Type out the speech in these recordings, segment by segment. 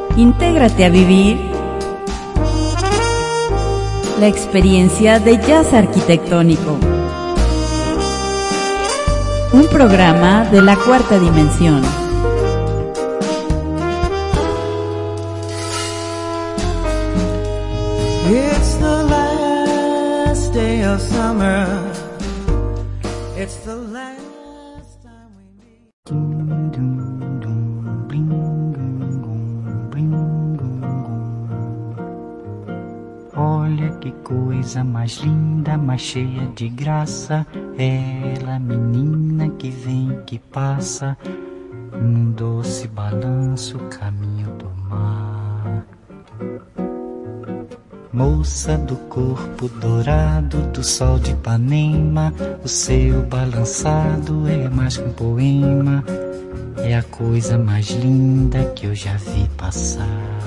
Intégrate a vivir la experiencia de jazz arquitectónico. Un programa de la cuarta dimensión. It's the last day of summer. It's the last time we meet. Olha que coisa mais linda, mais cheia de graça. Ela, menina que vem, que passa, num doce balanço, caminho do mar. Moça do corpo dourado do sol de Ipanema, o seu balançado é mais que um poema. É a coisa mais linda que eu já vi passar.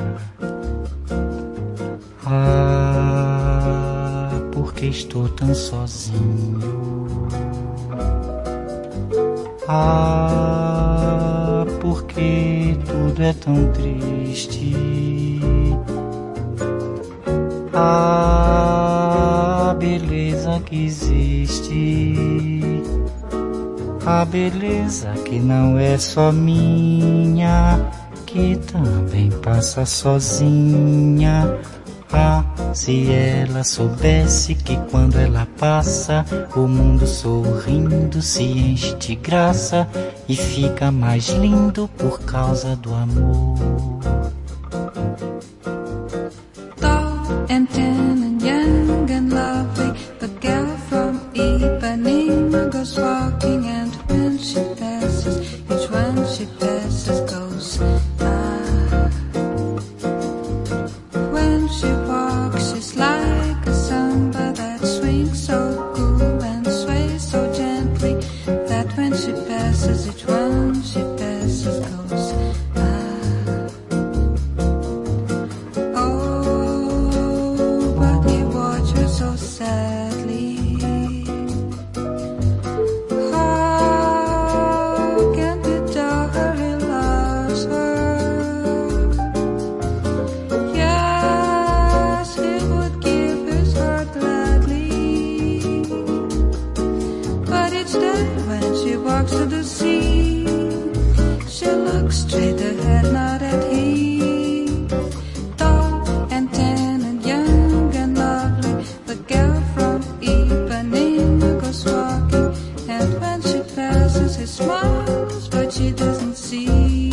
Ah, porque estou tão sozinho. Ah, porque tudo é tão triste. A beleza que existe, a beleza que não é só minha, que também passa sozinha. Ah, se ela soubesse que quando ela passa, o mundo sorrindo se enche de graça e fica mais lindo por causa do amor. And tan and young and lovely, the girl from Ipanema goes walking, and when she passes, each one she passes goes ah. When she walks, she's like a samba that swings so cool and sways so gently, that when she passes, each one she passes goes so sadly. How can he tell her he loves her? Yes, he would give his heart gladly. But each day when she walks to the sea, she looks straight ahead, not at him. He smiles, but she doesn't see.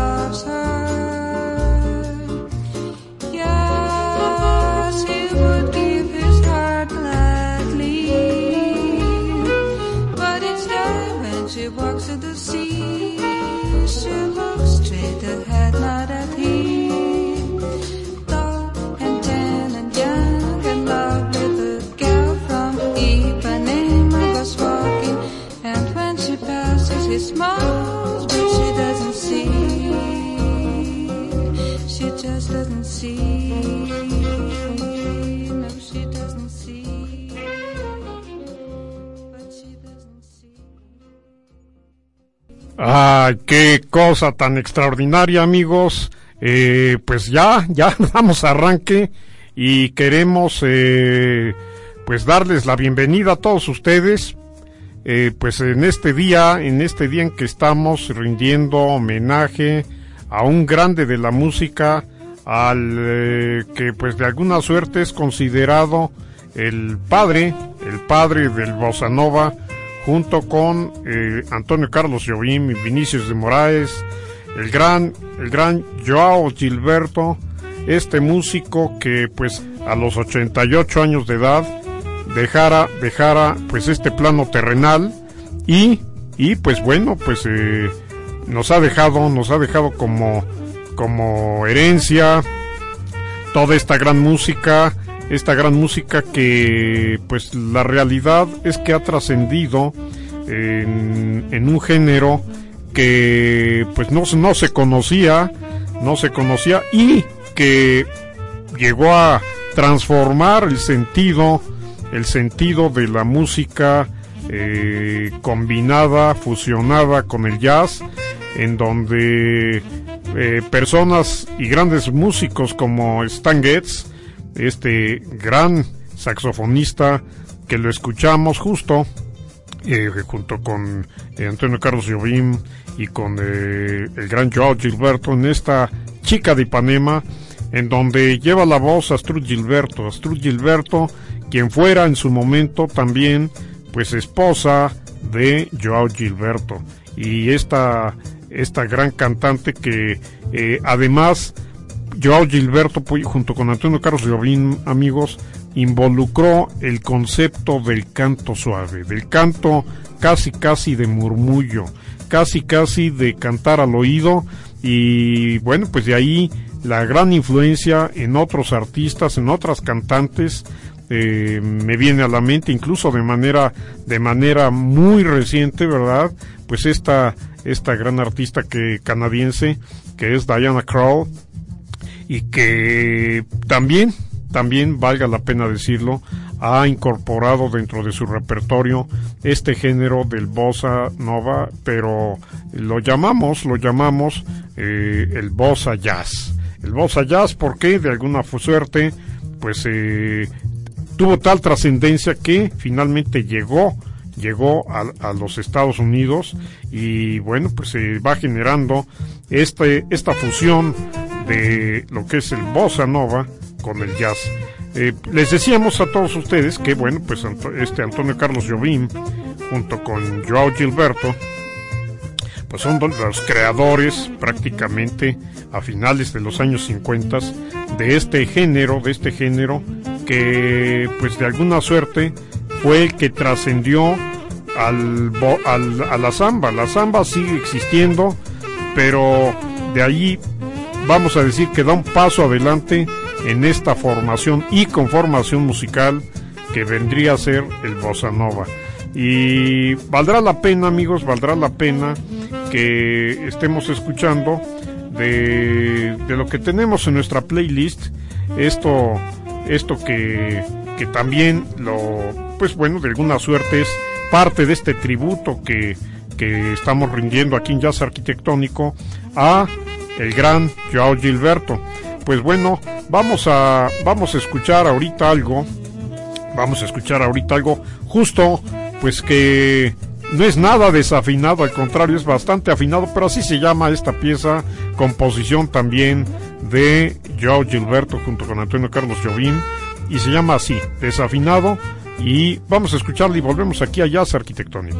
Would Qué cosa tan extraordinaria, amigos. Pues ya damos arranque y queremos pues darles la bienvenida a todos ustedes. Pues en este día en que estamos rindiendo homenaje a un grande de la música, al que pues de alguna suerte es considerado el padre del bossa nova, junto con Antonio Carlos Jobim y Vinicius de Moraes, el gran Joao Gilberto, este músico que pues a los 88 años de edad dejara pues este plano terrenal y pues bueno, pues nos ha dejado como herencia toda esta gran música que pues la realidad es que ha trascendido en un género que pues no se conocía y que llegó a transformar el sentido de la música combinada, fusionada con el jazz, en donde personas y grandes músicos como Stan Getz, este gran saxofonista que lo escuchamos justo junto con Antonio Carlos Jobim y con el gran Joao Gilberto en esta Chica de Ipanema, en donde lleva la voz Astrud Gilberto, quien fuera en su momento también pues esposa de Joao Gilberto, y esta gran cantante que además Joao Gilberto junto con Antonio Carlos Jobim, amigos, involucró el concepto del canto suave, del canto casi de murmullo, casi de cantar al oído, y bueno, pues de ahí la gran influencia en otros artistas, en otras cantantes. Me viene a la mente incluso de manera muy reciente, ¿verdad? Pues esta gran artista canadiense que es Diana Krall, y que también valga la pena decirlo, ha incorporado dentro de su repertorio este género del bossa nova, pero lo llamamos el bossa jazz. El bossa jazz porque de alguna suerte pues tuvo tal trascendencia que finalmente llegó a los Estados Unidos, y bueno, pues se va generando esta fusión de lo que es el bossa nova con el jazz. Les decíamos a todos ustedes que bueno, pues Antonio Carlos Jobim junto con Joao Gilberto pues son los creadores prácticamente a finales de los años 50 de este género que pues de alguna suerte fue el que trascendió a la samba. La samba sigue existiendo, pero de allí vamos a decir que da un paso adelante en esta formación y conformación musical que vendría a ser el bossa nova. Y valdrá la pena, amigos, que estemos escuchando de lo que tenemos en nuestra playlist, esto que también pues bueno, de alguna suerte es parte de este tributo que estamos rindiendo aquí en Jazz Arquitectónico a el gran Joao Gilberto. Pues bueno, vamos a escuchar ahorita algo justo, pues que no es nada desafinado, al contrario, es bastante afinado, pero así se llama esta pieza, composición también de Joao Gilberto junto con Antonio Carlos Jobim, y se llama así, Desafinado, y vamos a escucharla y volvemos aquí a Jazz Arquitectónico.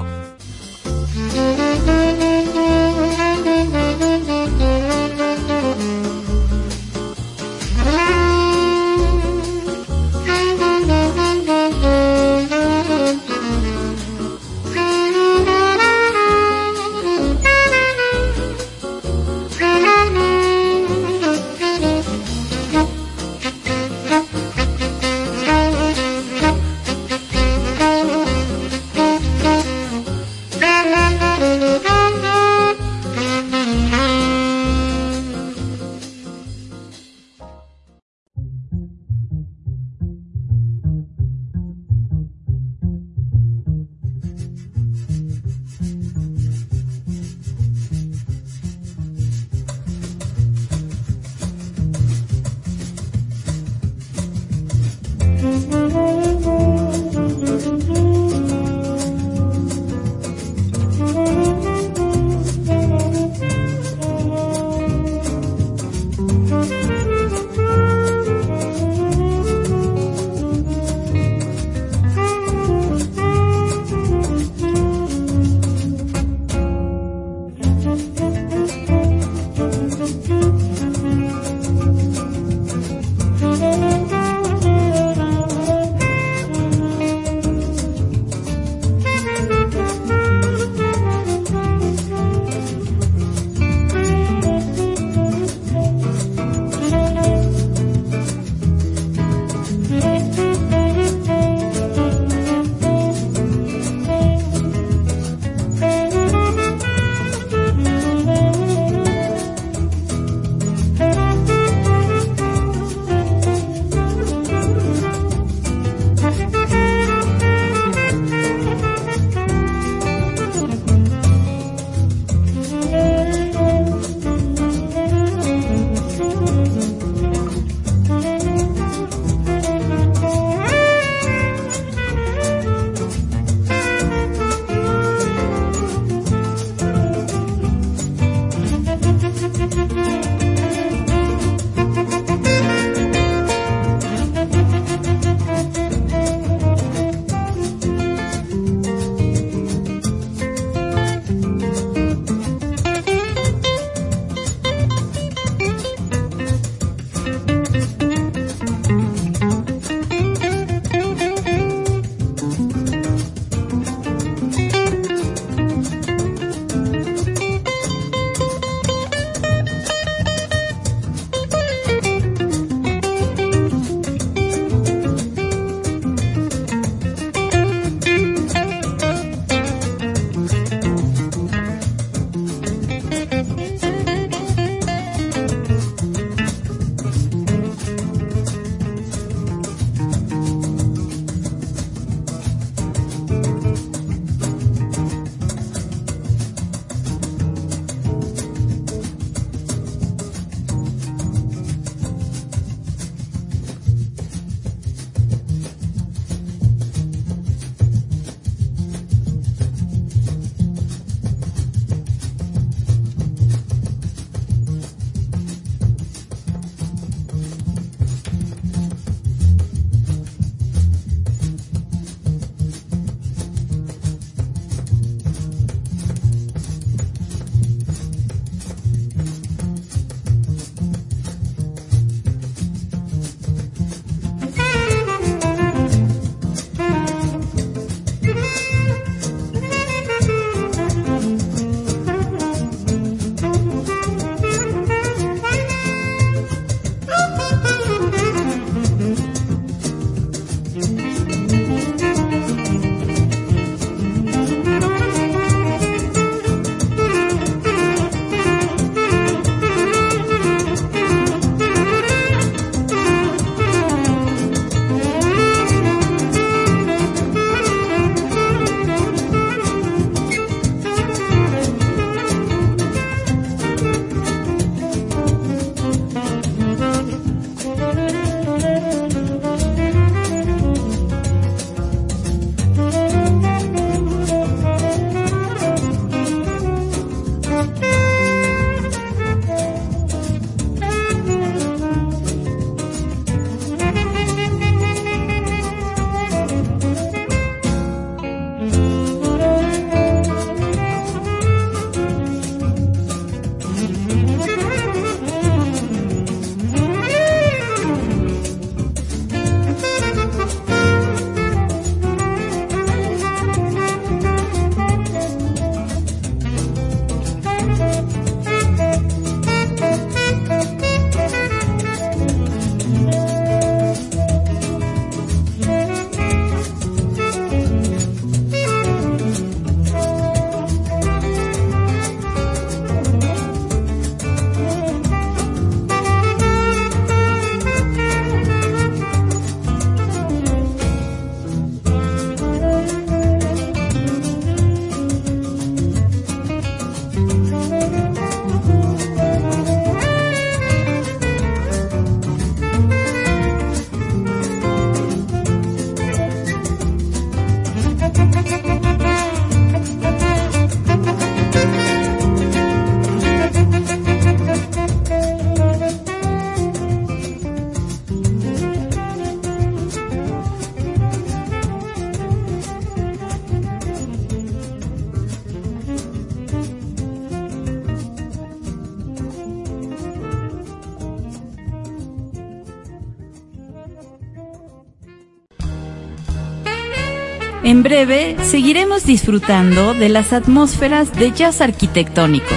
En breve seguiremos disfrutando de las atmósferas de jazz arquitectónico.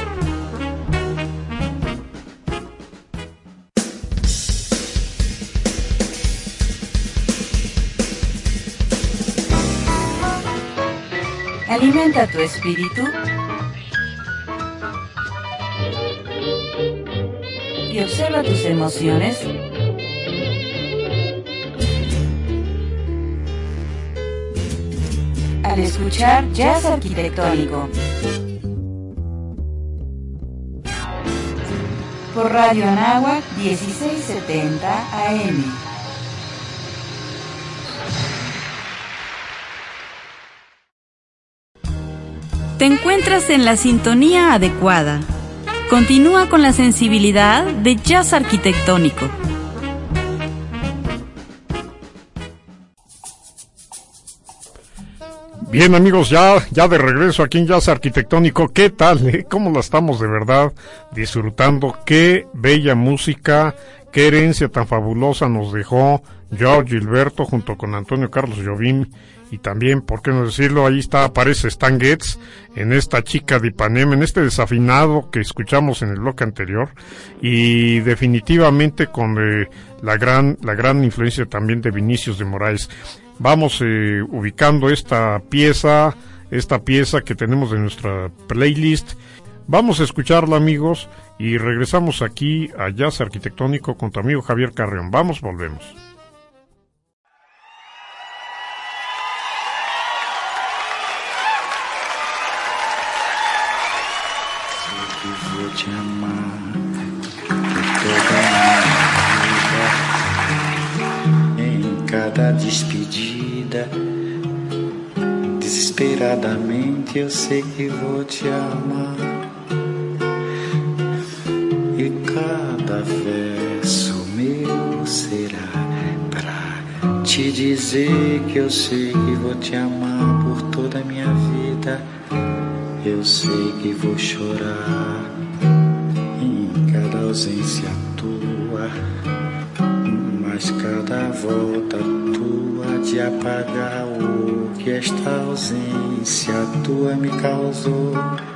Alimenta tu espíritu y observa tus emociones. Al escuchar jazz arquitectónico por Radio Anáhuac 1670 AM. Te encuentras en la sintonía adecuada. Continúa con la sensibilidad de jazz arquitectónico. Bien, amigos, ya de regreso aquí en Jazz Arquitectónico. ¿Qué tal? ¿Cómo la estamos de verdad disfrutando? Qué bella música, qué herencia tan fabulosa nos dejó George Gilberto junto con Antonio Carlos Jobim. Y también, ¿por qué no decirlo? Ahí aparece Stan Getz en esta Chica de Ipanema, en este desafinado que escuchamos en el bloque anterior. Y definitivamente con la gran influencia también de Vinicius de Moraes. Vamos ubicando esta pieza que tenemos en nuestra playlist. Vamos a escucharla, amigos, y regresamos aquí a Jazz Arquitectónico con tu amigo Javier Carrión. Vamos, volvemos. Vou te amar por toda a minha vida, em cada despedida. Desesperadamente eu sei que vou te amar, e cada verso meu será pra te dizer que eu sei que vou te amar por toda a minha vida. Eu sei que vou chorar em cada ausência tua, mas cada volta tua de apagar o que esta ausência tua me causou.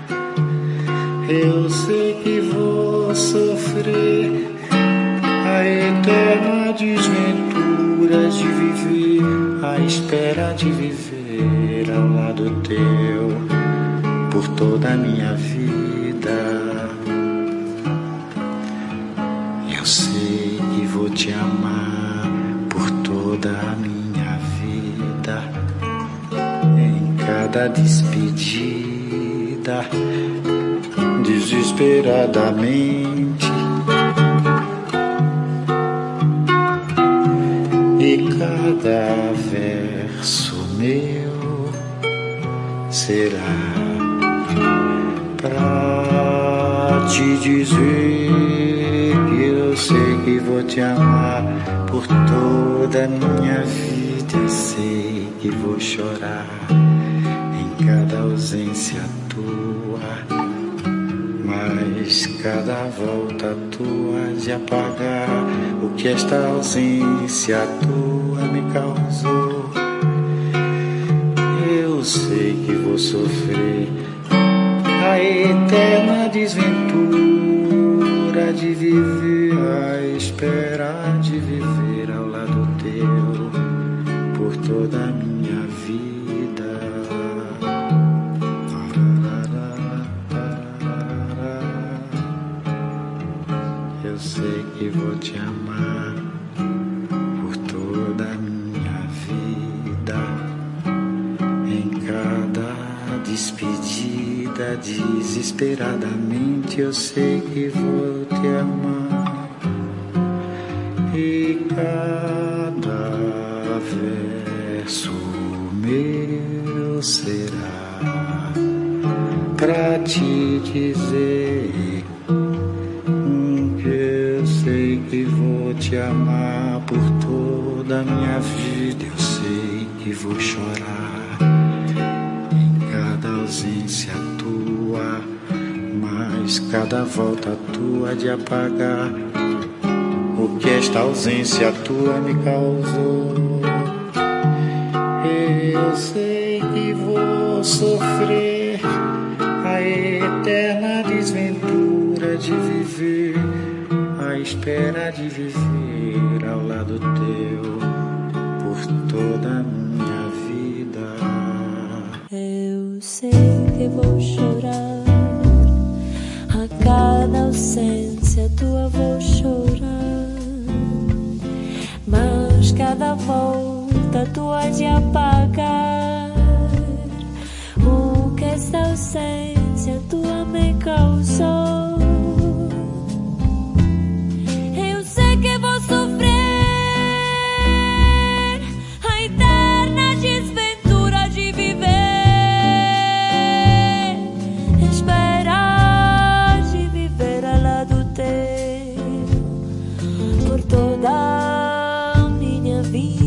Eu sei que vou sofrer a eterna desventura de viver, a espera de viver ao lado teu por toda a minha vida. Eu sei que vou te amar por toda a minha vida, em cada despedida, desesperadamente, e cada verso meu será pra te dizer que eu sei que vou te amar por toda a minha vida. Eu sei que vou chorar em cada ausência tua, mas cada volta tua de apagar o que esta ausência tua me causou. Eu sei que vou sofrer a eterna desventura de viver, a espera de viver ao lado teu por toda a minha vida. Eu sei que vou te amar por toda a minha vida, em cada despedida, desesperadamente eu sei que vou te amar, e cada verso meu será pra te dizer que eu sei que vou te amar por toda a minha vida. Eu sei que vou chorar em cada ausência tua, mas cada volta tua de apagar o que esta ausência tua me causou. Eu sei que vou sofrer a eterna desventura de viver, a espera de viver ao lado teu por toda a minha vida. Eu sei que vou chorar, a cada ausência tua vou chorar, mas cada volta tu has de apagar o que esta ausência tua me causou. Eu sei que vou sofrer a eterna desventura de viver, esperar de viver ao lado teu por toda a minha vida.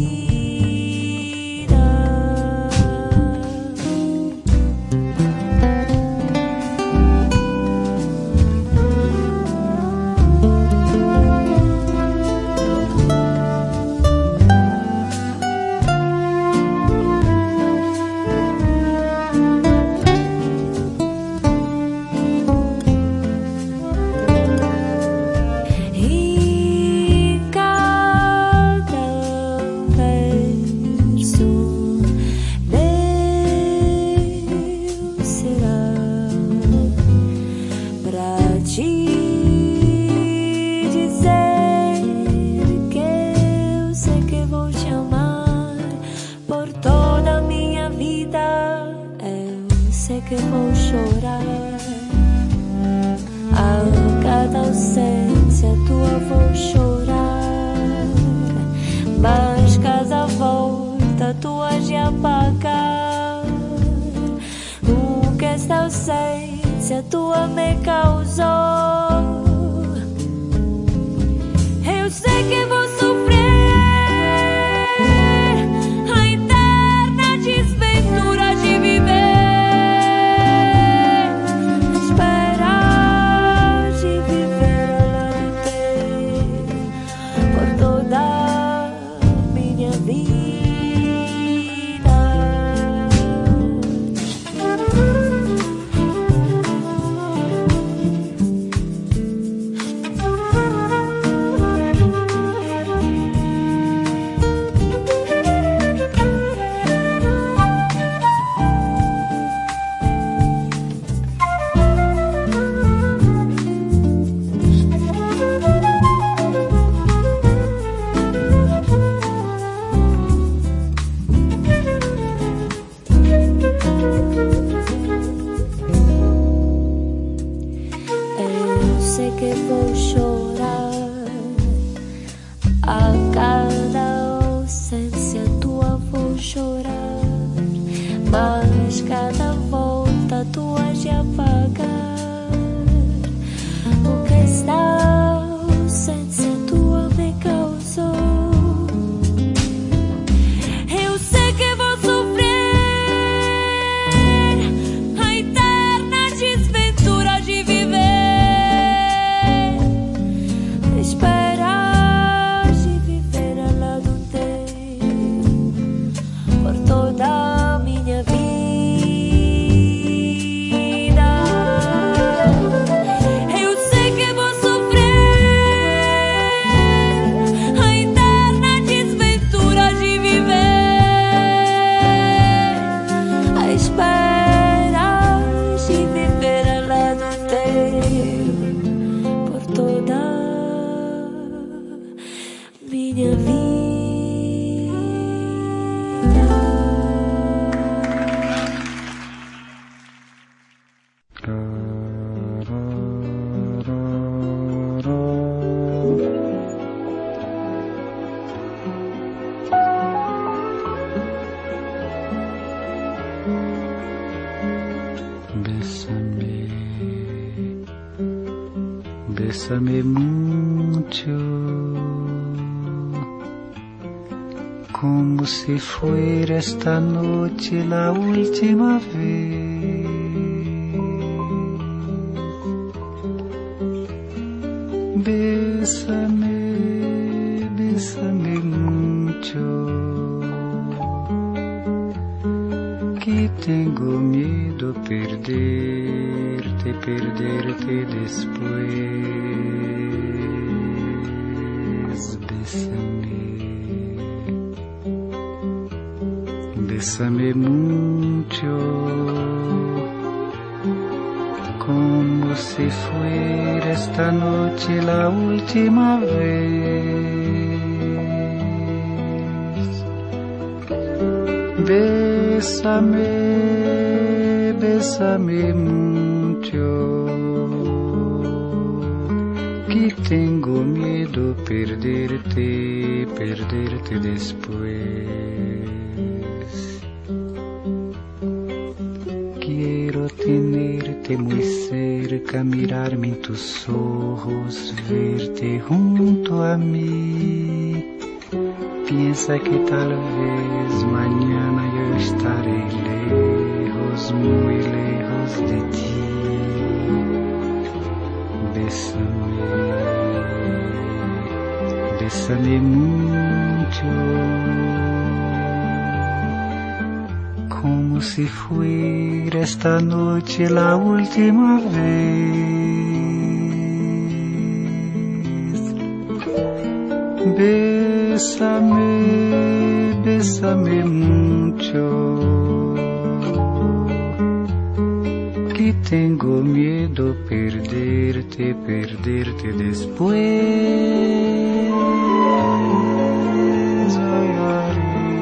E cada verso meu será pra te dizer que eu sei que vou te amar por toda a minha vida. Eu sei que vou chorar a cada ausência tua vou chorar, mas cada volta tu has de apagar o que esta ausência tua me causou. Eu sei que vou sofrer a eterna desventura de viver, esperar de viver ao lado teu por toda a minha vida. Eu sei que vou chorar a cada ausência tua vou chorar, mas cada volta tu has de apagar o que esta ausência tua me causou. Eu sei que vou sofrer a eterna desventura de viver, esperar de viver ao lado teu por toda a minha vida. Eu sei que vou sofrer a eterna desventura de viver, a esperar de viver ao lado teu por toda minha vida. Bésame, bésame mucho, como si fuera esta noche la última vez. Bésame, bésame mucho, que tengo miedo perderte, perderte después. Bésame, bésame mucho, como si fuera esta noche la última vez. Bésame, bésame mucho, que tengo miedo perderte, perderte después. Quiero tenerte muy cerca, mirarme en tus ojos, verte junto a mí. Piensa que tal vez mañana yo estaré lejos, muy lejos de ti. Bésame, bésame mucho, como si fuera esta noche la última vez. Bésame, bésame mucho, que tengo miedo perderte, perderte después. Ay, ay.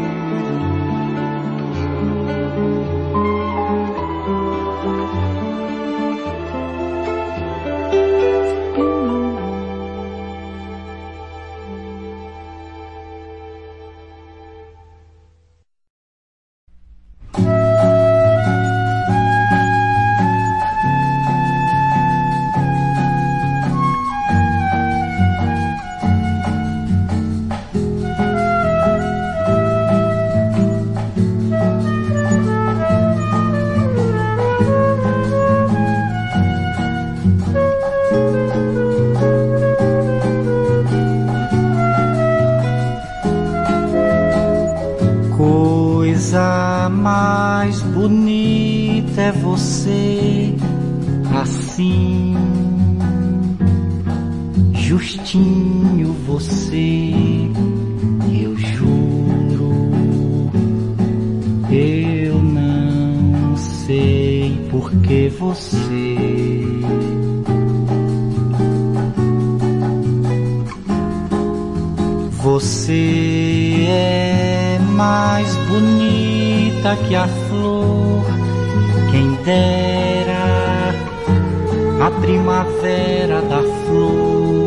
Coisa mais bonita é você, assim, justinho você, eu juro. Eu não sei por que você é mais bonita que a flor, quem dera a primavera da flor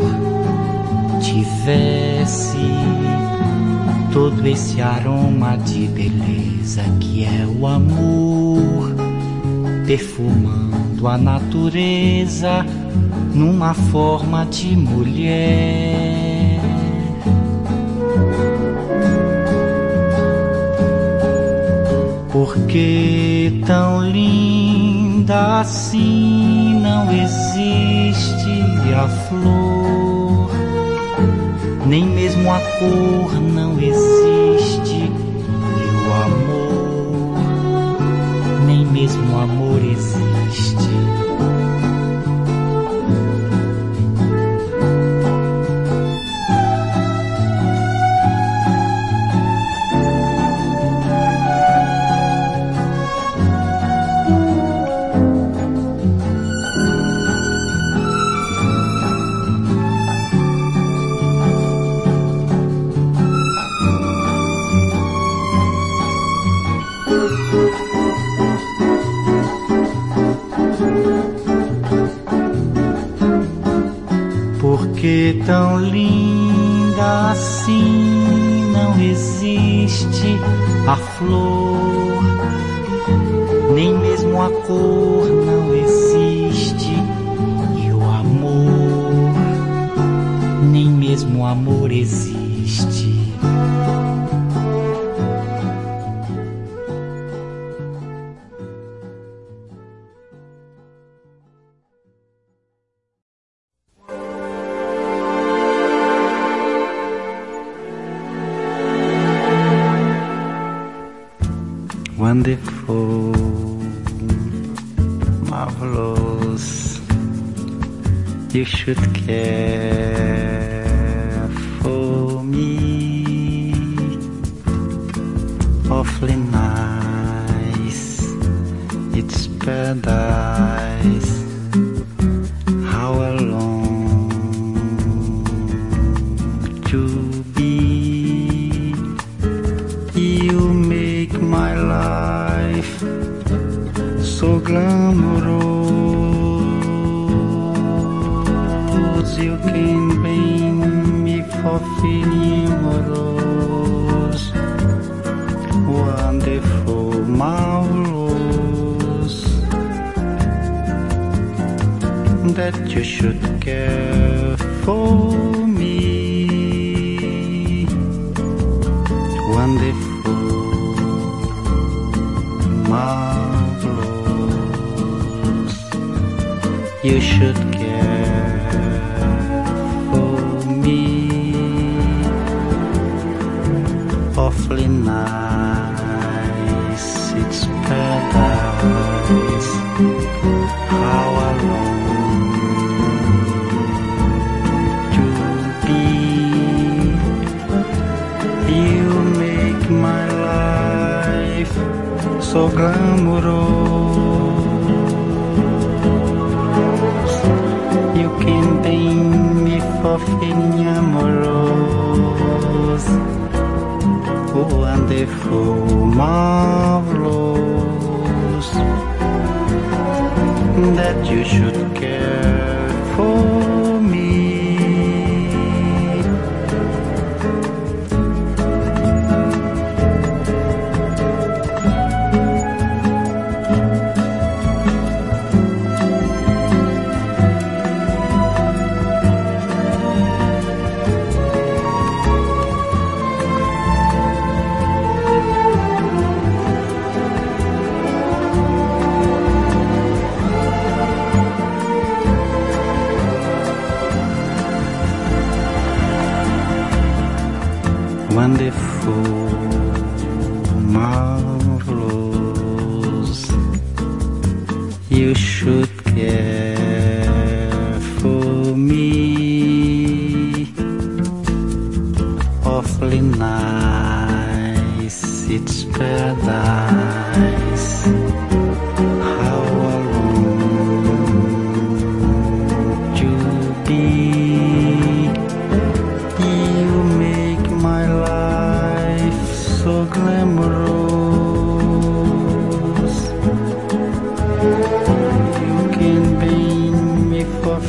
tivesse todo esse aroma de beleza que é o amor, perfumando a natureza numa forma de mulher. Porque tão linda assim não existe a flor, nem mesmo a cor não existe, e o amor, nem mesmo o amor existe. Porque tão linda assim não existe a flor, nem mesmo a cor não existe, e o amor, nem mesmo o amor existe. wonderful, marvelous. You should care for me, awfully nice. It's paradise. How I long to be. You make my life so glamorous. You can bring me for amorous, wonderful, marvelous. That you should care for me, wonderful, marvelous. You should care for me, awfully nice. It's paradise. How I long to be. You make my life so glamorous. You can bring me for amorous, wonderful, marvelous. That you should care for me. Wonderful, marvelous. You should care for me, awfully nice. It's paradise. How I long to be. You make my life so glamorous. You can bring me for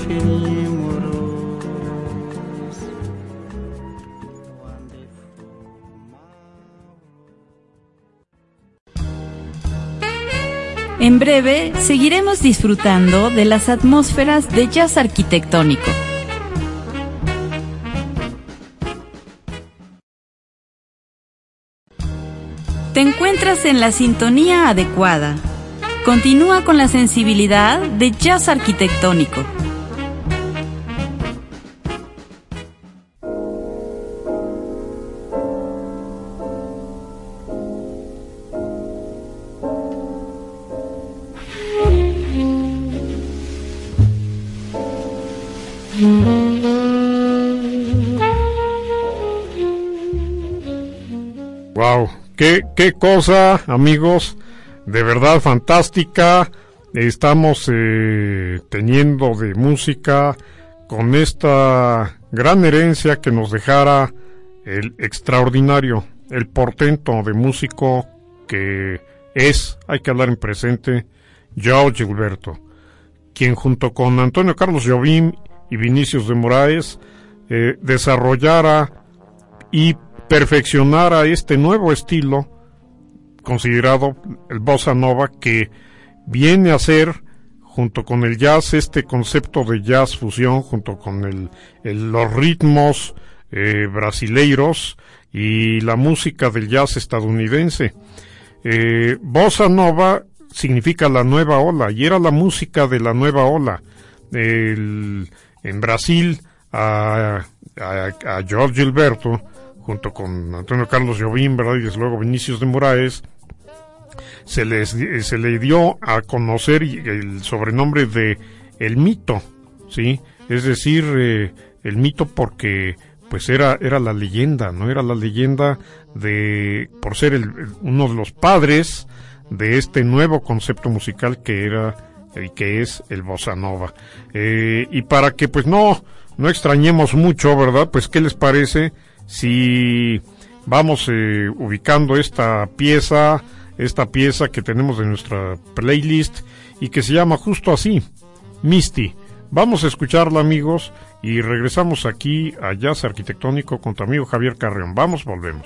amorous. En breve seguiremos disfrutando de las atmósferas de jazz arquitectónico. Te encuentras en la sintonía adecuada. Continúa con la sensibilidad de jazz arquitectónico. Wow, qué cosa, amigos, de verdad fantástica. Estamos teniendo de música con esta gran herencia que nos dejara el extraordinario, el portento de músico que es, hay que hablar en presente, Joao Gilberto, quien junto con Antonio Carlos Jobim y Vinicius de Moraes desarrollara y perfeccionara este nuevo estilo considerado el bossa nova, que viene a ser, junto con el jazz, este concepto de jazz fusión, junto con los ritmos brasileiros y la música del jazz estadounidense. Bossa nova significa la nueva ola, y era la música de la nueva ola. En Brasil, a Joao Gilberto, junto con Antonio Carlos Jobim, ¿verdad? Y desde luego Vinicius de Moraes, se le dio a conocer el sobrenombre de El Mito, ¿sí? Es decir, el mito porque pues era la leyenda, ¿no? Era la leyenda por ser uno de los padres de este nuevo concepto musical que es el bossa nova. Y para que pues no extrañemos mucho, ¿verdad? Pues ¿qué les parece si vamos ubicando esta pieza que tenemos en nuestra playlist y que se llama justo así, Misty? Vamos a escucharla, amigos, y regresamos aquí a Jazz Arquitectónico con tu amigo Javier Carrión. Vamos, volvemos.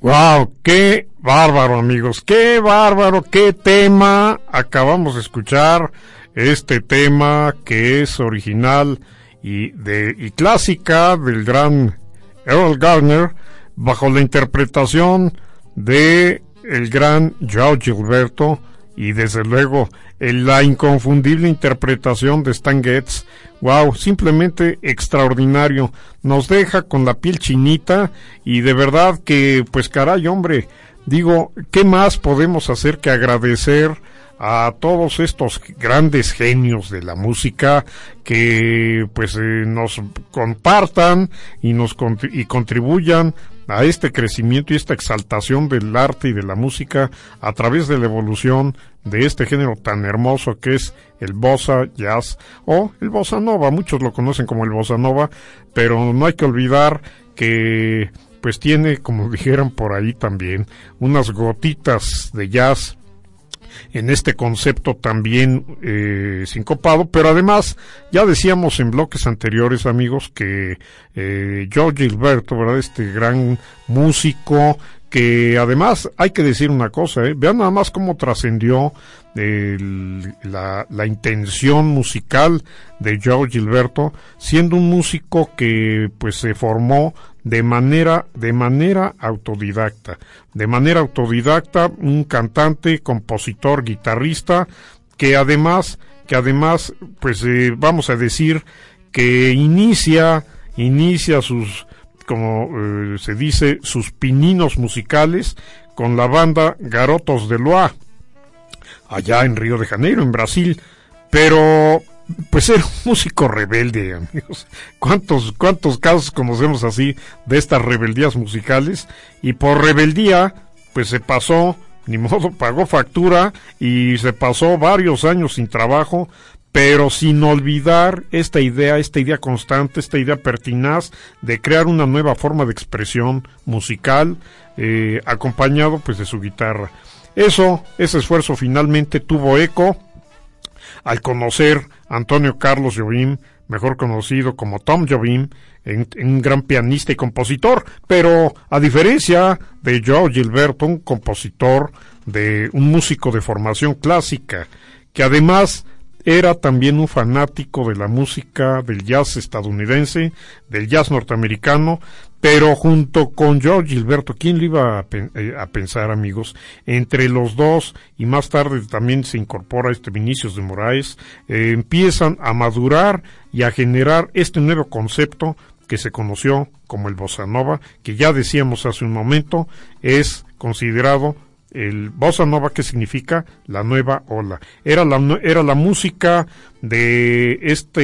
¡Wow! ¡Qué bárbaro, amigos! ¡Qué bárbaro! ¡Qué tema! Acabamos de escuchar este tema que es original y clásica del gran Errol Garner, bajo la interpretación de el gran Joao Gilberto y desde luego la inconfundible interpretación de Stan Getz. Wow, simplemente extraordinario, nos deja con la piel chinita y de verdad que pues caray, hombre, digo, ¿qué más podemos hacer que agradecer a todos estos grandes genios de la música que pues nos compartan y y contribuyan a este crecimiento y esta exaltación del arte y de la música a través de la evolución de este género tan hermoso que es el bossa jazz o el bossa nova? Muchos lo conocen como el bossa nova, pero no hay que olvidar que pues tiene, como dijeran por ahí también, unas gotitas de jazz en este concepto también sincopado, pero además ya decíamos en bloques anteriores, amigos, que Joao Gilberto, ¿verdad?, este gran músico que además hay que decir una cosa, vean nada más cómo trascendió la intención musical de Joao Gilberto, siendo un músico que pues se formó de manera autodidacta, un cantante, compositor, guitarrista, que además pues vamos a decir que inicia sus, como se dice, sus pininos musicales con la banda Garotos de Loa, allá en Río de Janeiro, en Brasil, pero pues era un músico rebelde, amigos. ¿Cuántos casos conocemos así de estas rebeldías musicales? Y por rebeldía, pues se pasó, ni modo, pagó factura y se pasó varios años sin trabajo, pero sin olvidar esta idea constante, esta idea pertinaz de crear una nueva forma de expresión musical, acompañado pues de su guitarra. Ese esfuerzo finalmente tuvo eco al conocer a Antonio Carlos Jobim, mejor conocido como Tom Jobim, un gran pianista y compositor, pero a diferencia de Joao Gilberto, un compositor, un músico de formación clásica, que además era también un fanático de la música del jazz estadounidense, del jazz norteamericano, pero junto con Joao Gilberto, ¿quién le iba a pensar, amigos? Entre los dos, y más tarde también se incorpora Vinicius de Moraes, empiezan a madurar y a generar este nuevo concepto que se conoció como el bossa nova, que ya decíamos hace un momento, es considerado el bossa nova, que significa la nueva ola. Era la música de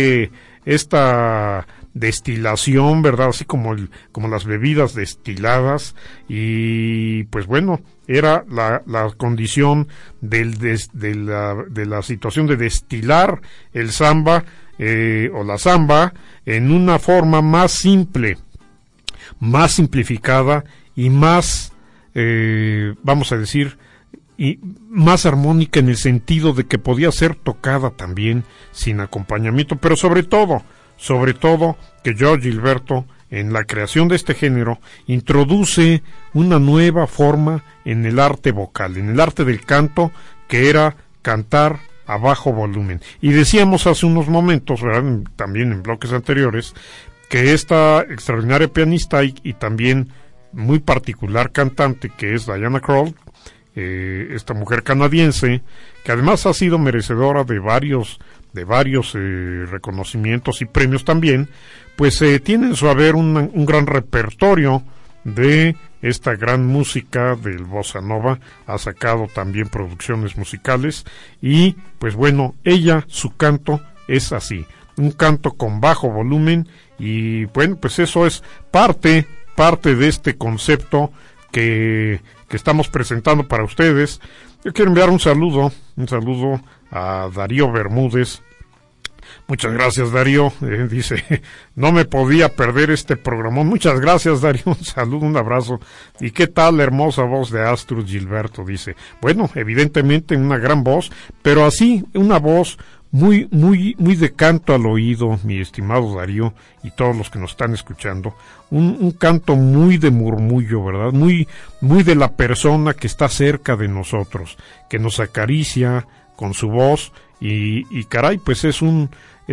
esta destilación, ¿verdad? Así como las bebidas destiladas, y pues bueno, era la condición de la situación de destilar el samba o la samba en una forma más simple, más simplificada y más vamos a decir, y más armónica, en el sentido de que podía ser tocada también sin acompañamiento, pero sobre todo que Joao Gilberto, en la creación de este género, introduce una nueva forma en el arte vocal, en el arte del canto, que era cantar a bajo volumen. Y decíamos hace unos momentos, ¿verdad?, también en bloques anteriores, que esta extraordinaria pianista y también muy particular cantante, que es Diana Krall, esta mujer canadiense, que además ha sido merecedora de varios reconocimientos y premios también, pues tiene en su haber un gran repertorio de esta gran música del bossa nova, ha sacado también producciones musicales, y pues bueno, su canto es así, un canto con bajo volumen, y bueno, pues eso es parte de este concepto que estamos presentando para ustedes. Yo quiero enviar un saludo a Darío Bermúdez. Muchas gracias, Darío. Dice, no me podía perder este programón. Muchas gracias, Darío. Un saludo, un abrazo. ¿Y qué tal la hermosa voz de Astrud Gilberto? Dice, bueno, evidentemente una gran voz, pero así, una voz muy de canto al oído, mi estimado Darío, y todos los que nos están escuchando. un canto muy de murmullo, ¿verdad? Muy de la persona que está cerca de nosotros, que nos acaricia con su voz y caray, pues es un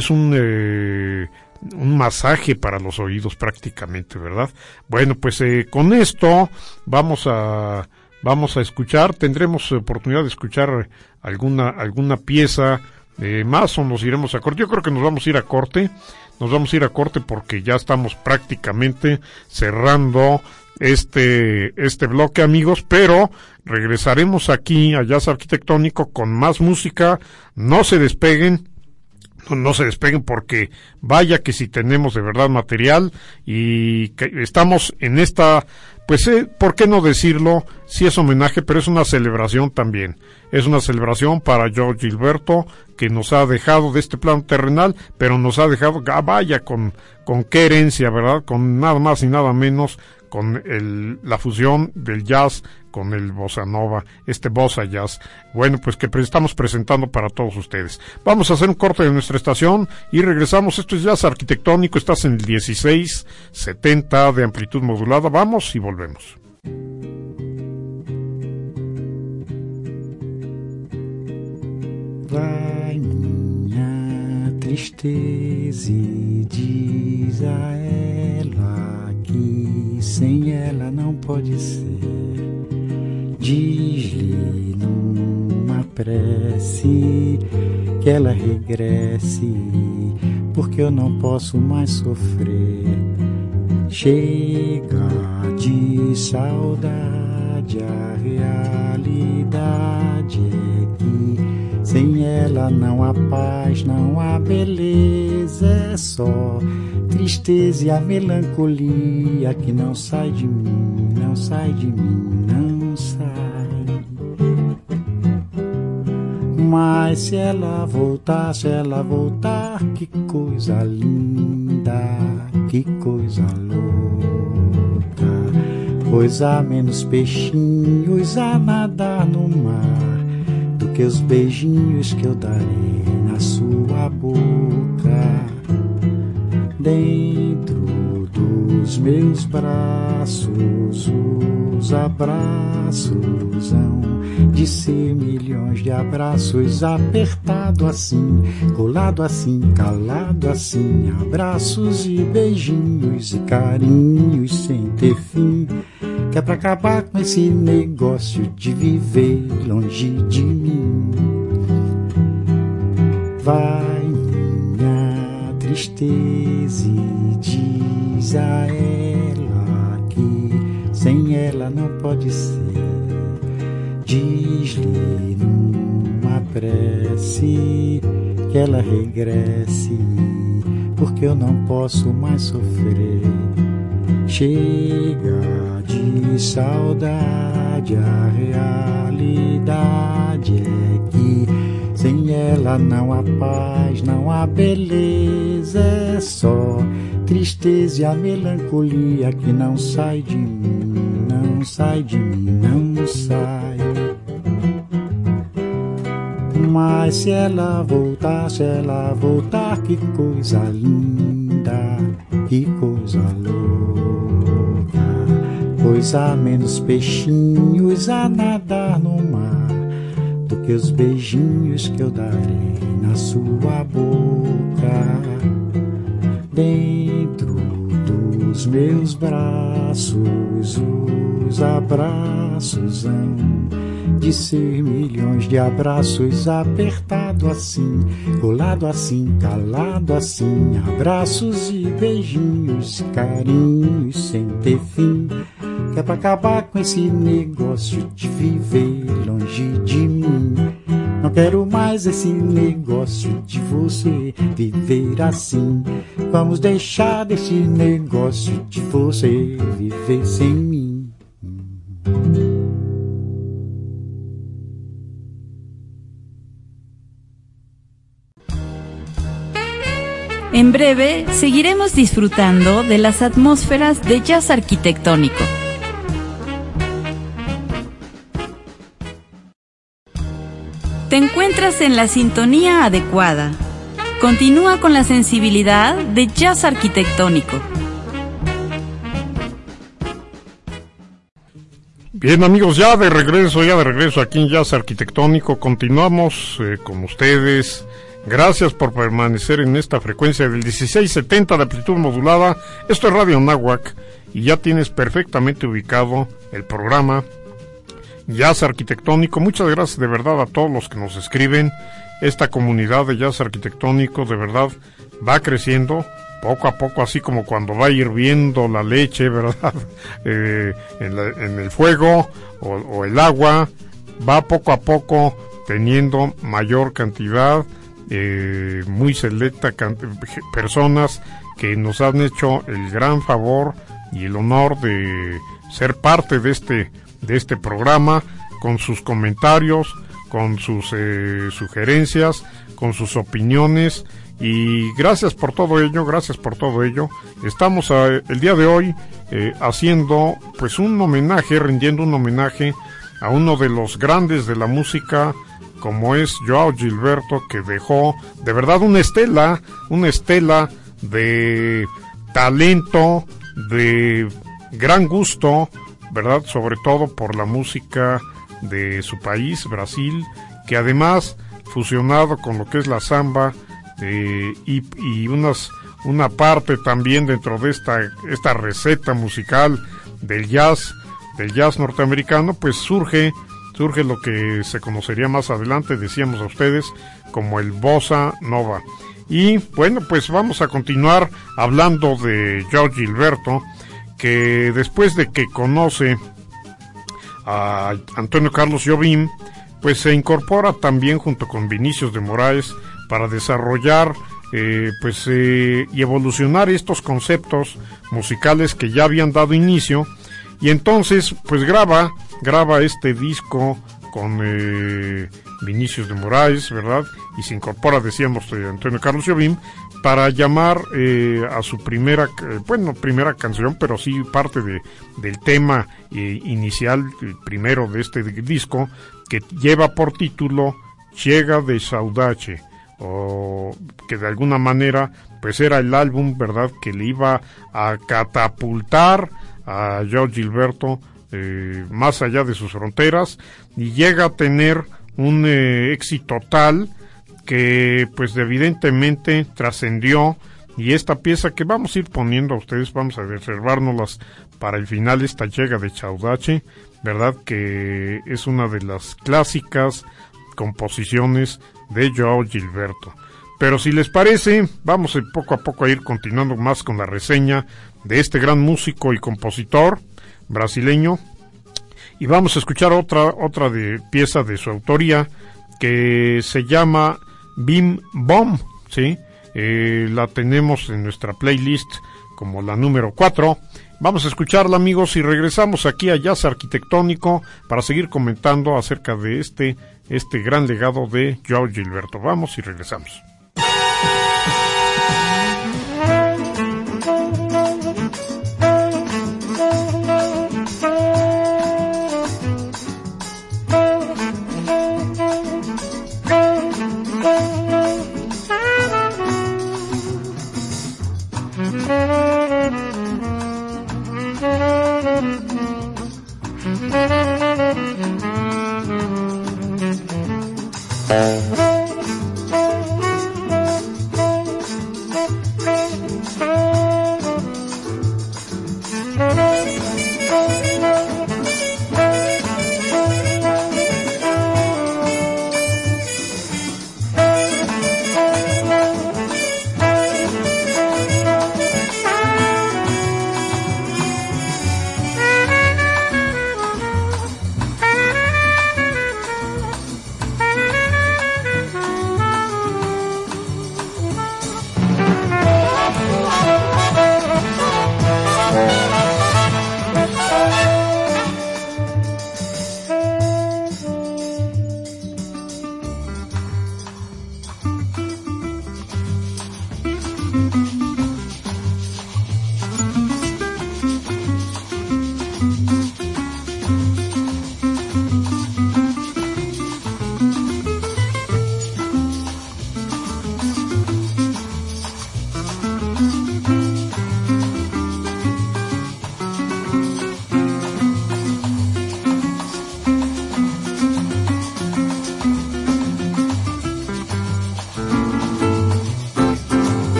masaje para los oídos prácticamente, ¿verdad? Bueno, pues con esto vamos a escuchar, tendremos oportunidad de escuchar alguna pieza más, o nos iremos a corte. Yo creo que nos vamos a ir a corte porque ya estamos prácticamente cerrando este bloque, amigos, pero regresaremos aquí a Jazz Arquitectónico con más música. No se despeguen porque vaya que si tenemos de verdad material y que estamos en esta, pues ¿por qué no decirlo? Sí es homenaje, pero es una celebración también. Es una celebración para George Gilberto, que nos ha dejado de este plano terrenal, pero nos ha dejado, vaya con qué herencia, ¿verdad? Con nada más y nada menos, con la fusión del jazz con el bossa nova, bossa jazz. Bueno, pues que estamos presentando para todos ustedes. Vamos a hacer un corte de nuestra estación y regresamos. Esto es Jazz Arquitectónico, estás en el 1670 de amplitud modulada. Vamos y volvemos. Vai minha tristeza e diz a ela que sem ela não pode ser. Diz-lhe numa prece que ela regresse, porque eu não posso mais sofrer. Chega de saudade, a realidade é que sem ela não há paz, não há beleza, é só tristeza e a melancolia que não sai de mim, não sai de mim, não sai. Mas se ela voltar, que coisa linda, que coisa louca, pois há menos peixinhos a nadar no mar do que os beijinhos que eu darei na sua boca. Dentro dos meus braços, os abraços hão de ser milhões de abraços, apertado assim, colado assim, calado assim, abraços e beijinhos e carinhos sem ter fim, que é pra acabar com esse negócio de viver longe de mim. Vai minha tristeza e diz a ela que sem ela não pode ser. Diz-lhe numa prece que ela regresse, porque eu não posso mais sofrer. Chega de saudade, a realidade é que sem ela não há paz, não há beleza, é só tristeza e a melancolia que não sai de mim, não sai de mim, não sai. Mas se ela voltar, que coisa linda, que coisa louca, pois há menos peixinhos a nadar no mar do que os beijinhos que eu darei na sua boca. Dentro dos meus braços, os abraços hão de ser milhões de abraços, apertado assim, colado assim, calado assim, abraços e beijinhos, carinhos sem ter fim, que é pra acabar com esse negócio de viver longe de mim. Não quero mais esse negócio de você viver assim. Vamos deixar desse negócio de você viver sem mim. En breve seguiremos disfrutando de las atmósferas de jazz arquitectónico. Te encuentras en la sintonía adecuada. Continúa con la sensibilidad de jazz arquitectónico. Bien, amigos, ya de regreso aquí en Jazz Arquitectónico. Continuamos con ustedes. Gracias por permanecer en esta frecuencia del 1670 de amplitud modulada. Esto es Radio Náhuac y ya tienes perfectamente ubicado el programa Jazz Arquitectónico. Muchas gracias de verdad a todos los que nos escriben. Esta comunidad de Jazz Arquitectónico de verdad va creciendo poco a poco, así como cuando va hirviendo la leche, ¿verdad? En el fuego o el agua, va poco a poco teniendo mayor cantidad, muy selecta personas que nos han hecho el gran favor y el honor de ser parte de este programa, con sus comentarios, con sus sugerencias, con sus opiniones. Y gracias por todo ello. Estamos el día de hoy haciendo pues rendiendo un homenaje a uno de los grandes de la música, como es Joao Gilberto, que dejó de verdad una estela de talento, de gran gusto, ¿verdad? Sobre todo por la música de su país, Brasil, que además, fusionado con lo que es la samba, y una parte también dentro de esta receta musical del jazz norteamericano, pues surge lo que se conocería más adelante, decíamos a ustedes, como el bossa nova. Y bueno, pues vamos a continuar hablando de Joao Gilberto, que después de que conoce a Antonio Carlos Jobim, pues se incorpora también junto con Vinicius de Moraes para desarrollar y evolucionar estos conceptos musicales que ya habían dado inicio, y entonces pues graba este disco con Vinicius de Moraes, ¿verdad? Y se incorpora, decíamos, Antonio Carlos Jobim, para llamar a su primera canción, pero sí parte del tema inicial, primero de este disco, que lleva por título Chega de Saudade, o que de alguna manera pues era el álbum, ¿verdad?, que le iba a catapultar a Joao Gilberto más allá de sus fronteras, y llega a tener un éxito tal que pues evidentemente trascendió. Y esta pieza que vamos a ir poniendo a ustedes, vamos a reservárnoslas para el final, esta Chega de Saudade, ¿verdad?, que es una de las clásicas composiciones de Joao Gilberto. Pero si les parece, vamos poco a poco a ir continuando más con la reseña de este gran músico y compositor brasileño, y vamos a escuchar otra pieza de su autoría que se llama Bim Bom, ¿sí? La tenemos en nuestra playlist como la número 4. Vamos a escucharla, amigos, y regresamos aquí a Jazz Arquitectónico para seguir comentando acerca de este gran legado de Joao Gilberto. Vamos y regresamos.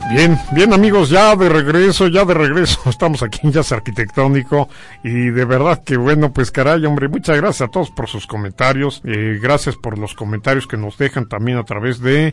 Bien amigos, ya de regreso, estamos aquí en Jazz Arquitectónico y de verdad que bueno, pues caray, hombre, muchas gracias a todos por sus comentarios, gracias por los comentarios que nos dejan también a través de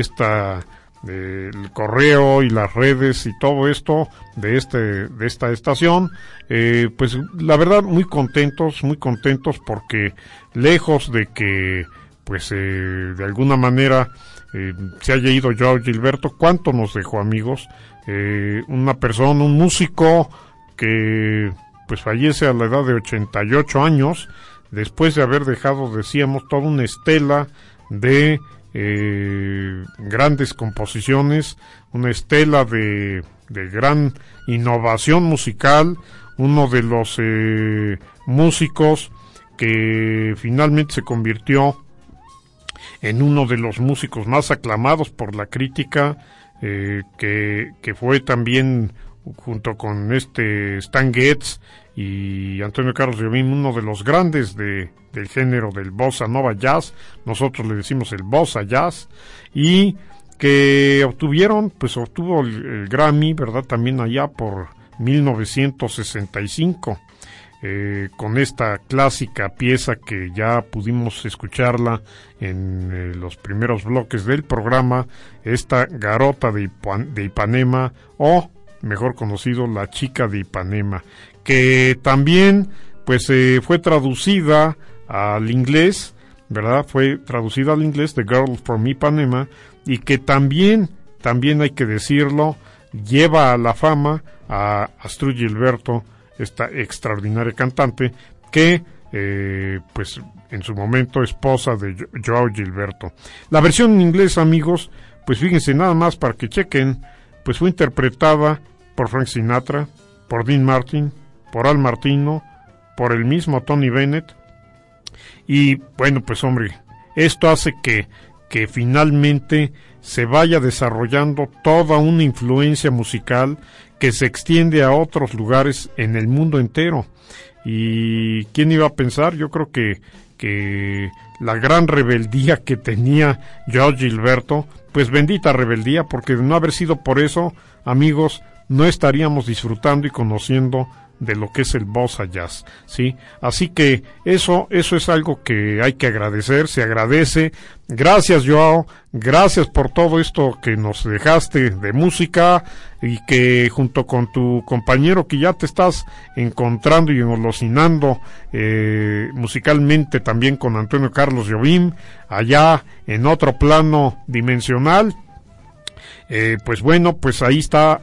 el correo y las redes y todo esto de esta estación, pues la verdad muy contentos porque lejos de que pues de alguna manera se haya ido Joao Gilberto, ¿cuánto nos dejó, amigos? Una persona, un músico que pues fallece a la edad de 88 años, después de haber dejado, decíamos, toda una estela de grandes composiciones, una estela de gran innovación musical, uno de los músicos que finalmente se convirtió en uno de los músicos más aclamados por la crítica, que fue también, junto con Stan Getz y Antonio Carlos Jobim, uno de los grandes del género del bossa nova jazz, nosotros le decimos el bossa jazz, y que obtuvo el Grammy, ¿verdad?, también allá por 1965. Con esta clásica pieza que ya pudimos escucharla en los primeros bloques del programa, esta Garota de Ipanema, o mejor conocido La Chica de Ipanema, que también pues fue traducida al inglés, ¿verdad? Fue traducida al inglés, The Girl from Ipanema, y que también hay que decirlo, lleva a la fama a Astrud Gilberto, esta extraordinaria cantante que pues en su momento esposa de Joao Gilberto. La versión en inglés, amigos, pues fíjense nada más para que chequen, pues fue interpretada por Frank Sinatra, por Dean Martin, por Al Martino, por el mismo Tony Bennett, y bueno, pues hombre, esto hace que finalmente se vaya desarrollando toda una influencia musical que se extiende a otros lugares en el mundo entero. ¿Y quién iba a pensar? Yo creo que la gran rebeldía que tenía Joao Gilberto, pues bendita rebeldía, porque de no haber sido por eso, amigos, no estaríamos disfrutando y conociendo de lo que es el bossa jazz, ¿sí? Así que eso es algo que hay que agradecer, se agradece. Gracias, Joao, gracias por todo esto que nos dejaste de música, y que junto con tu compañero que ya te estás encontrando y engolosinando musicalmente también con Antonio Carlos Jobim, allá en otro plano dimensional, pues bueno, pues ahí está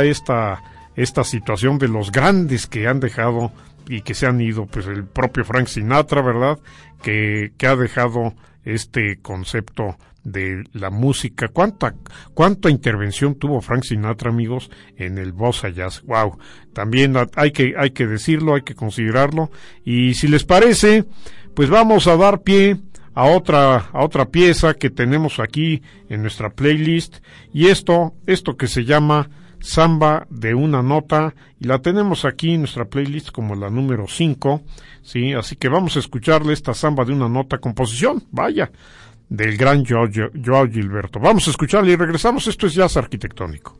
esta situación de los grandes que han dejado y que se han ido, pues el propio Frank Sinatra, ¿verdad?, que ha dejado este concepto de la música. ¿Cuánta intervención tuvo Frank Sinatra, amigos, en el bossa jazz? Wow, también hay que decirlo, hay que considerarlo. Y si les parece, pues vamos a dar pie a otra pieza que tenemos aquí en nuestra playlist, y esto que se llama Samba de una nota, y la tenemos aquí en nuestra playlist como la número 5, ¿sí? Así que vamos a escucharle esta Samba de una nota, composición, vaya, del gran Joao Gilberto. Vamos a escucharle y regresamos. Esto es Jazz Arquitectónico.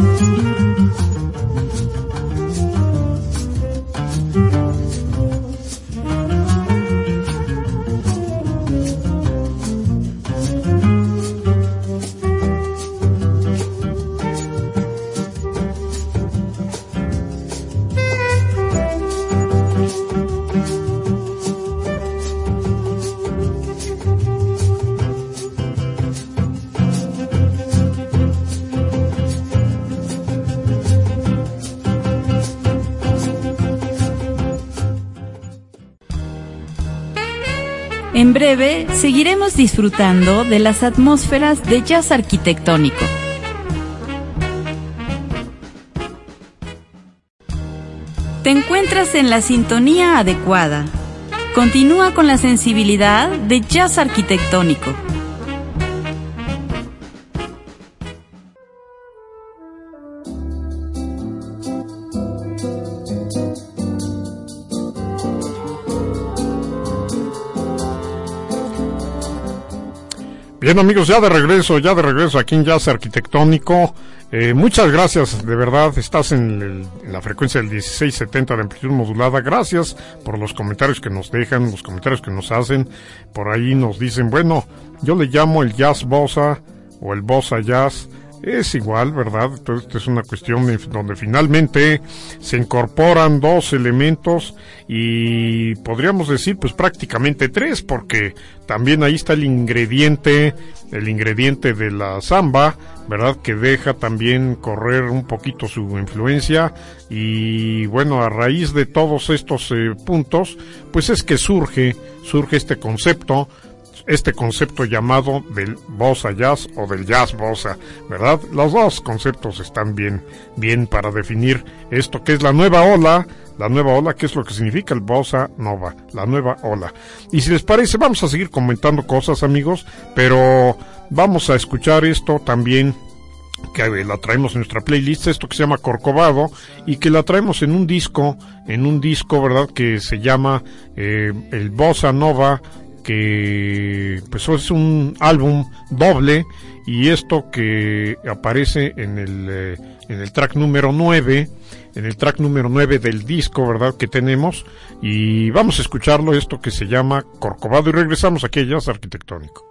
En breve, seguiremos disfrutando de las atmósferas de jazz arquitectónico. Te encuentras en la sintonía adecuada. Continúa con la sensibilidad de jazz arquitectónico. Bien, amigos, ya de regreso aquí en Jazz Arquitectónico. Muchas gracias, de verdad, estás en la frecuencia del 1670 de amplitud modulada. Gracias por los comentarios que nos dejan, los comentarios que nos hacen. Por ahí nos dicen, bueno, yo le llamo el jazz bossa o el bossa jazz. Es igual, ¿verdad? Entonces, esta es una cuestión donde finalmente se incorporan dos elementos y podríamos decir, pues prácticamente tres, porque también ahí está el ingrediente de la samba, ¿verdad? Que deja también correr un poquito su influencia y bueno, a raíz de todos estos puntos, pues es que surge este concepto llamado del bossa jazz o del jazz bossa, ¿verdad? Los dos conceptos están bien para definir esto que es la nueva ola, que es lo que significa el bossa nova, la nueva ola. Y si les parece, vamos a seguir comentando cosas, amigos, pero vamos a escuchar esto también, que la traemos en nuestra playlist, esto que se llama Corcovado, y que la traemos en un disco, ¿verdad? Que se llama el Bossa Nova, que pues es un álbum doble, y esto que aparece en el track número 9, del disco, ¿verdad? Que tenemos, y vamos a escucharlo, esto que se llama Corcovado, y regresamos aquí a Jazz Arquitectónico.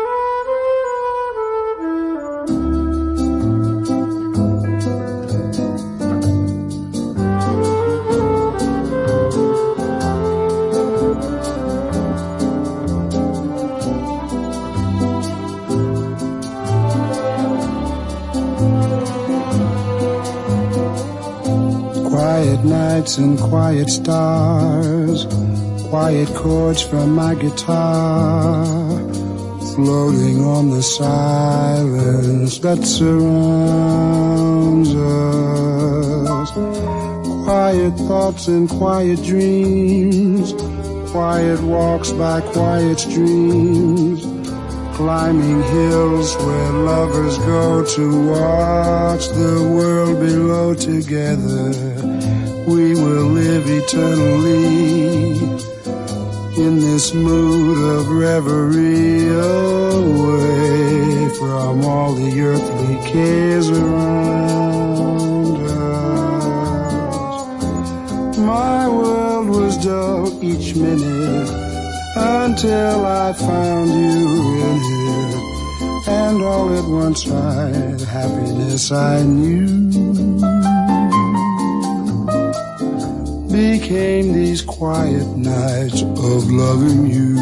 Quiet nights and quiet stars, quiet chords from my guitar, floating on the silence that surrounds us. Quiet thoughts and quiet dreams, quiet walks by quiet streams, climbing hills where lovers go to watch the world below together. We will live eternally in this mood of reverie, away from all the earthly cares around us. My world was dull each minute until I found you in it, and all at once my happiness I knew became these quiet nights of loving you.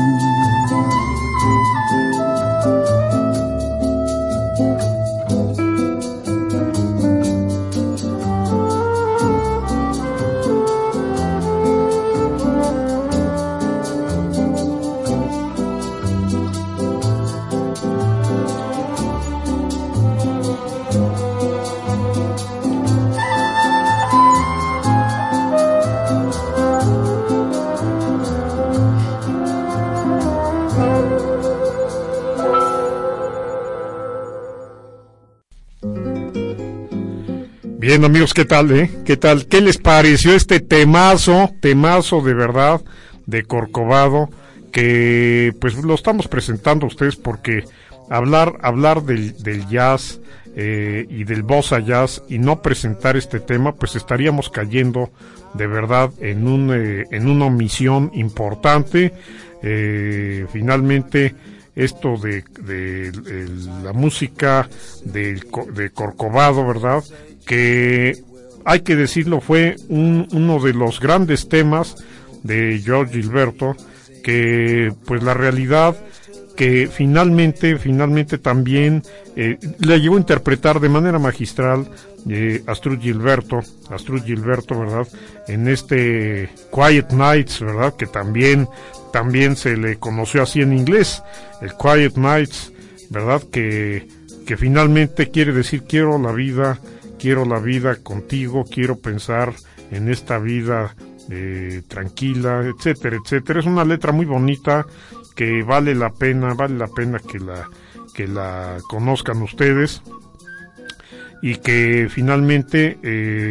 Bien, amigos, ¿qué tal, ¿Qué tal? ¿Qué les pareció este temazo de verdad, de Corcovado, que pues lo estamos presentando a ustedes porque hablar del jazz y del bossa jazz y no presentar este tema, pues estaríamos cayendo de verdad en una omisión importante. Finalmente esto de la música de Corcovado, ¿verdad? Que hay que decirlo, fue uno de los grandes temas de George Gilberto, que pues la realidad que finalmente también le llegó a interpretar de manera magistral Astrud Gilberto, ¿verdad? En este Quiet Nights, ¿verdad? Que también se le conoció así en inglés, el Quiet Nights, ¿verdad? Que finalmente quiere decir quiero la vida contigo, quiero pensar en esta vida tranquila, etcétera, etcétera. Es una letra muy bonita que vale la pena que la conozcan ustedes, y que finalmente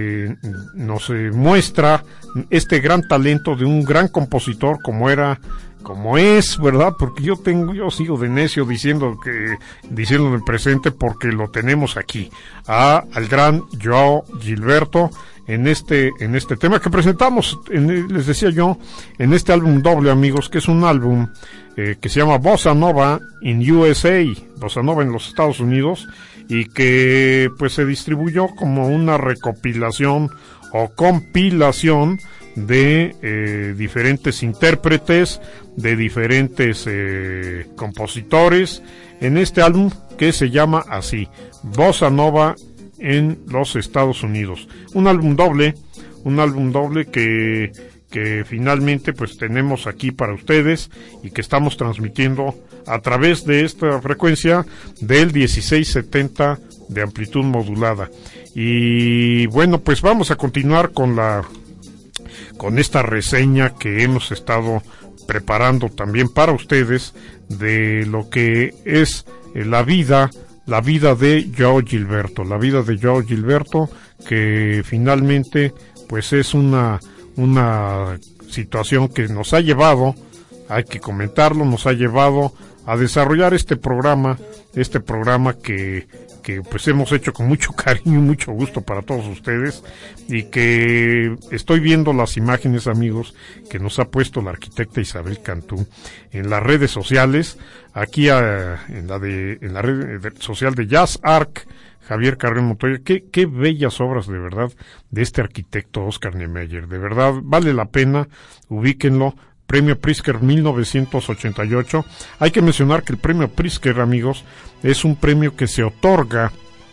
nos muestra este gran talento de un gran compositor como es, ¿verdad? Porque yo sigo de necio diciendo en el presente, porque lo tenemos aquí, al gran Joao Gilberto, en este tema que presentamos, les decía yo, en este álbum doble, amigos, que es un álbum que se llama Bossa Nova in USA, Bossa Nova en los Estados Unidos, y que pues se distribuyó como una recopilación o compilación de diferentes intérpretes, de diferentes compositores, en este álbum que se llama así, Bossa Nova en los Estados Unidos. Un álbum doble que finalmente pues tenemos aquí para ustedes y que estamos transmitiendo a través de esta frecuencia del 1670 de amplitud modulada. Y bueno, pues vamos a continuar con esta reseña que hemos estado preparando también para ustedes de lo que es la vida de Joao Gilberto, que finalmente pues es una situación que nos ha llevado, hay que comentarlo, nos ha llevado a desarrollar este programa que pues hemos hecho con mucho cariño y mucho gusto para todos ustedes, y que estoy viendo las imágenes, amigos, que nos ha puesto la arquitecta Isabel Cantú en las redes sociales, aquí en la red social de Jazz Arc, Javier Carrión Montoya. Qué bellas obras, de verdad, de este arquitecto Oscar Niemeyer. De verdad, vale la pena, ubíquenlo. Premio Pritzker 1988. Hay que mencionar que el Premio Pritzker, amigos, es un premio que se otorga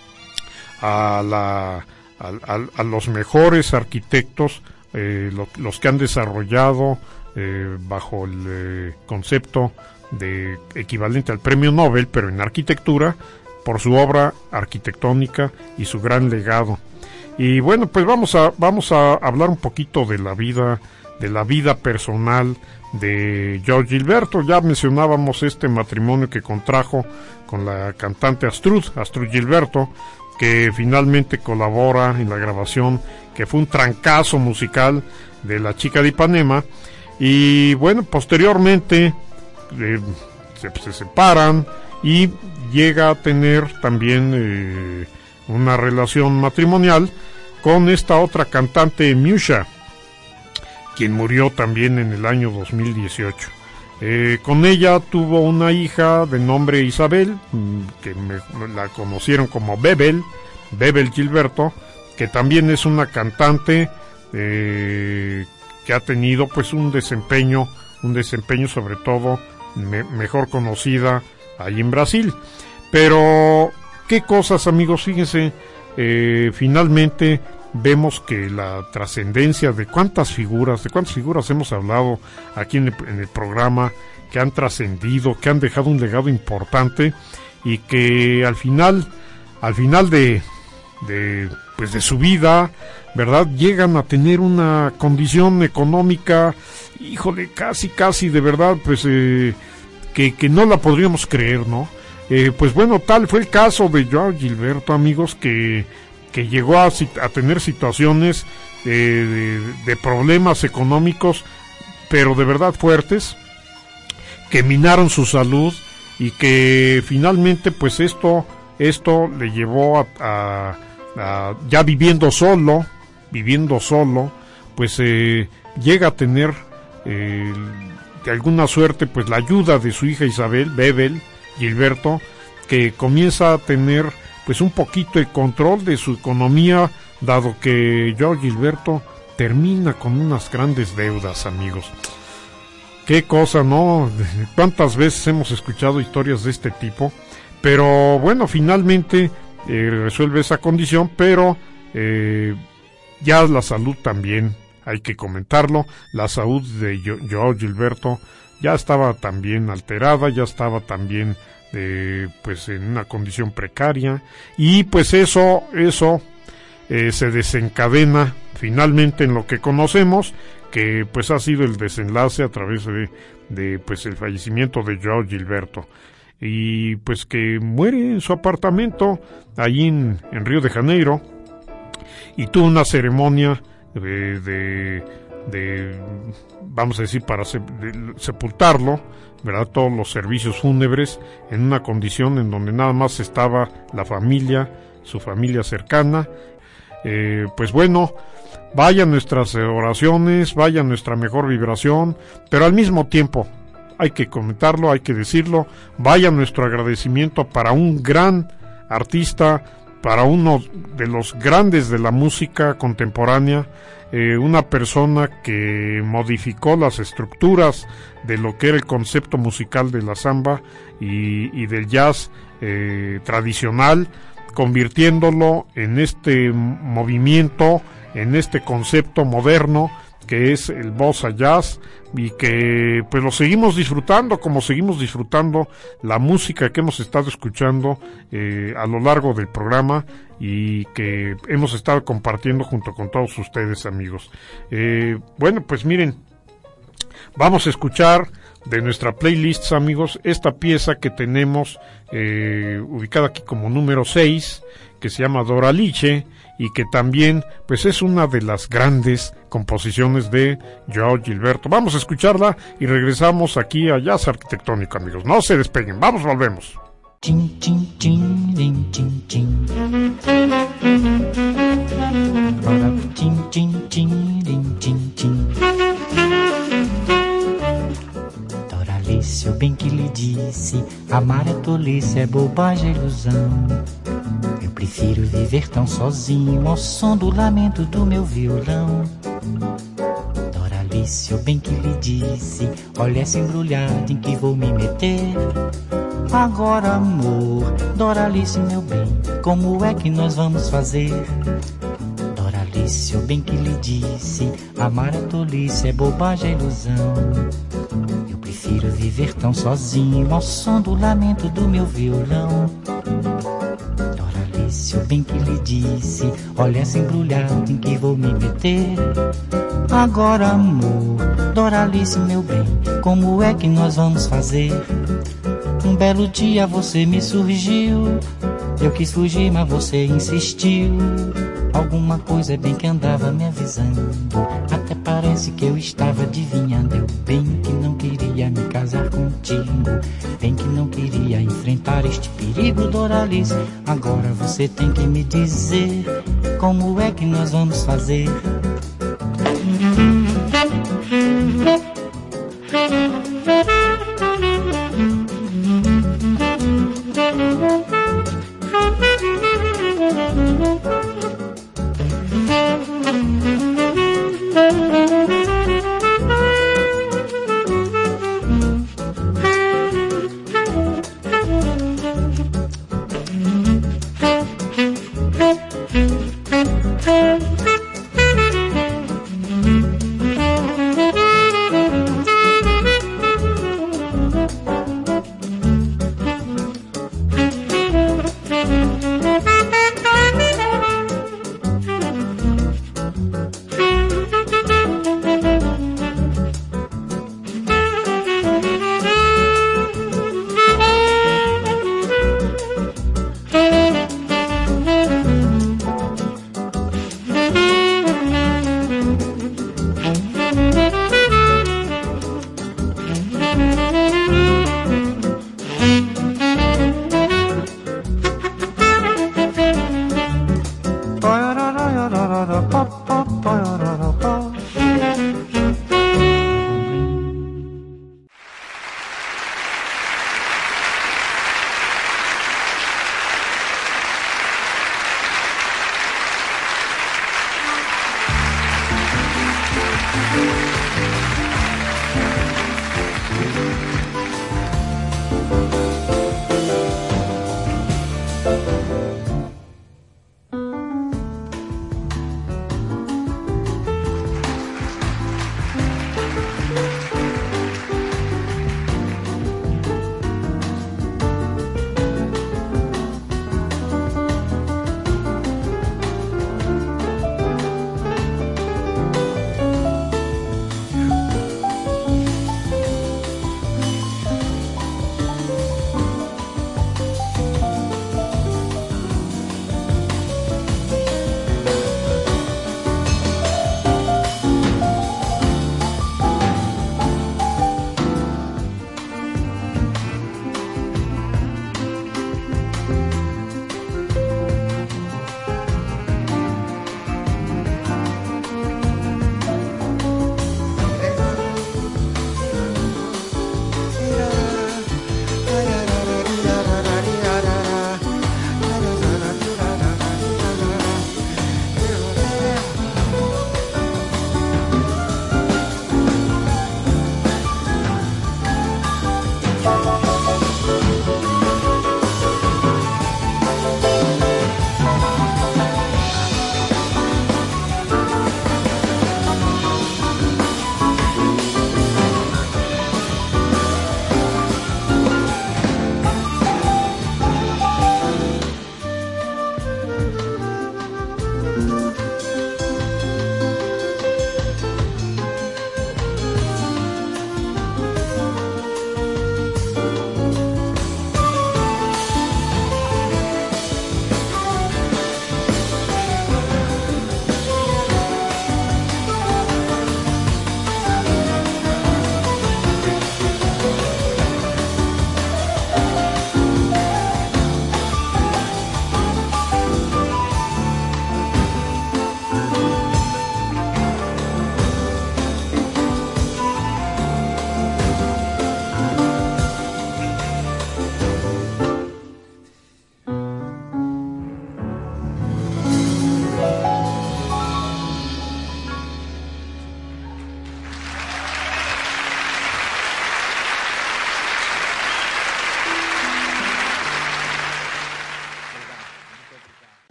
a los mejores arquitectos, los que han desarrollado bajo el concepto de equivalente al Premio Nobel, pero en arquitectura, por su obra arquitectónica y su gran legado. Y bueno, pues vamos a hablar un poquito de la vida personal de George Gilberto. Ya mencionábamos este matrimonio que contrajo con la cantante Astrud Gilberto, que finalmente colabora en la grabación, que fue un trancazo musical de La Chica de Ipanema. Y bueno, posteriormente se separan y llega a tener también una relación matrimonial con esta otra cantante, Miúcha, quien murió también en el año 2018. Con ella tuvo una hija de nombre Isabel, que la conocieron como Bebel Gilberto, que también es una cantante que ha tenido pues un desempeño sobre todo mejor conocida allí en Brasil. Pero qué cosas, amigos, fíjense, finalmente vemos que la trascendencia de cuántas figuras hemos hablado aquí en el programa, que han trascendido, que han dejado un legado importante, y que al final de su vida, ¿verdad?, llegan a tener una condición económica, híjole, casi de verdad, pues que no la podríamos creer, ¿no? Pues bueno, tal fue el caso de Joao Gilberto, amigos, que llegó a tener situaciones de problemas económicos, pero de verdad fuertes, que minaron su salud, y que finalmente pues esto esto le llevó a ya viviendo solo, pues llega a tener de alguna suerte pues la ayuda de su hija Isabel, Bebel, Gilberto, que comienza a tener pues un poquito el control de su economía, dado que Joao Gilberto termina con unas grandes deudas, amigos. Qué cosa, ¿no? ¿Cuántas veces hemos escuchado historias de este tipo? Pero bueno, finalmente resuelve esa condición, pero ya la salud también, hay que comentarlo, la salud de Joao Gilberto ya estaba también alterada, ya estaba también pues en una condición precaria, y pues eso se desencadena finalmente en lo que conocemos, que pues ha sido el desenlace a través de pues el fallecimiento de Joao Gilberto, y pues que muere en su apartamento allí en Río de Janeiro, y tuvo una ceremonia de vamos a decir, para sepultarlo, ¿verdad? Todos los servicios fúnebres en una condición en donde nada más estaba la familia, su familia cercana. Pues bueno, vayan nuestras oraciones, vaya nuestra mejor vibración, pero al mismo tiempo hay que comentarlo, hay que decirlo, vaya nuestro agradecimiento para un gran artista, para uno de los grandes de la música contemporánea, una persona que modificó las estructuras de lo que era el concepto musical de la samba y del jazz tradicional, convirtiéndolo en este movimiento, en este concepto moderno que es el bossa jazz, y que pues lo seguimos disfrutando como seguimos disfrutando la música que hemos estado escuchando a lo largo del programa y que hemos estado compartiendo junto con todos ustedes, amigos. Bueno, pues miren, vamos a escuchar de nuestra playlist, amigos, esta pieza que tenemos ubicada aquí como número 6, que se llama Doralice, y que también pues es una de las grandes composiciones de Joao Gilberto. Vamos a escucharla y regresamos aquí a Jazz Arquitectónico, amigos. No se despeguen, volvemos. Chin, chin, chin, chin, chin, chin. Chin, chin, chin, chin, chin. Doralice, eu bem que lhe disse, amar é tolice, é bobagem, é ilusão. Eu prefiro viver tão sozinho ao som do lamento do meu violão. Doralice, eu bem que lhe disse, olha essa embrulhada em que vou me meter. Agora, amor, Doralice, meu bem, como é que nós vamos fazer? Doralice, eu bem que lhe disse, amar é tolice, é bobagem, é ilusão. Eu prefiro viver tão sozinho ao som do lamento do meu violão. Eu bem que lhe disse, olha essa embrulhada em que vou me meter. Agora, amor, Doralice, meu bem, como é que nós vamos fazer? Um belo dia você me surgiu, eu quis fugir, mas você insistiu. Alguma coisa é bem que andava me avisando, até parece que eu estava adivinhando. Eu bem que não queria me casar contigo, bem que não queria enfrentar este perigo, Doralice. Agora você tem que me dizer, como é que nós vamos fazer?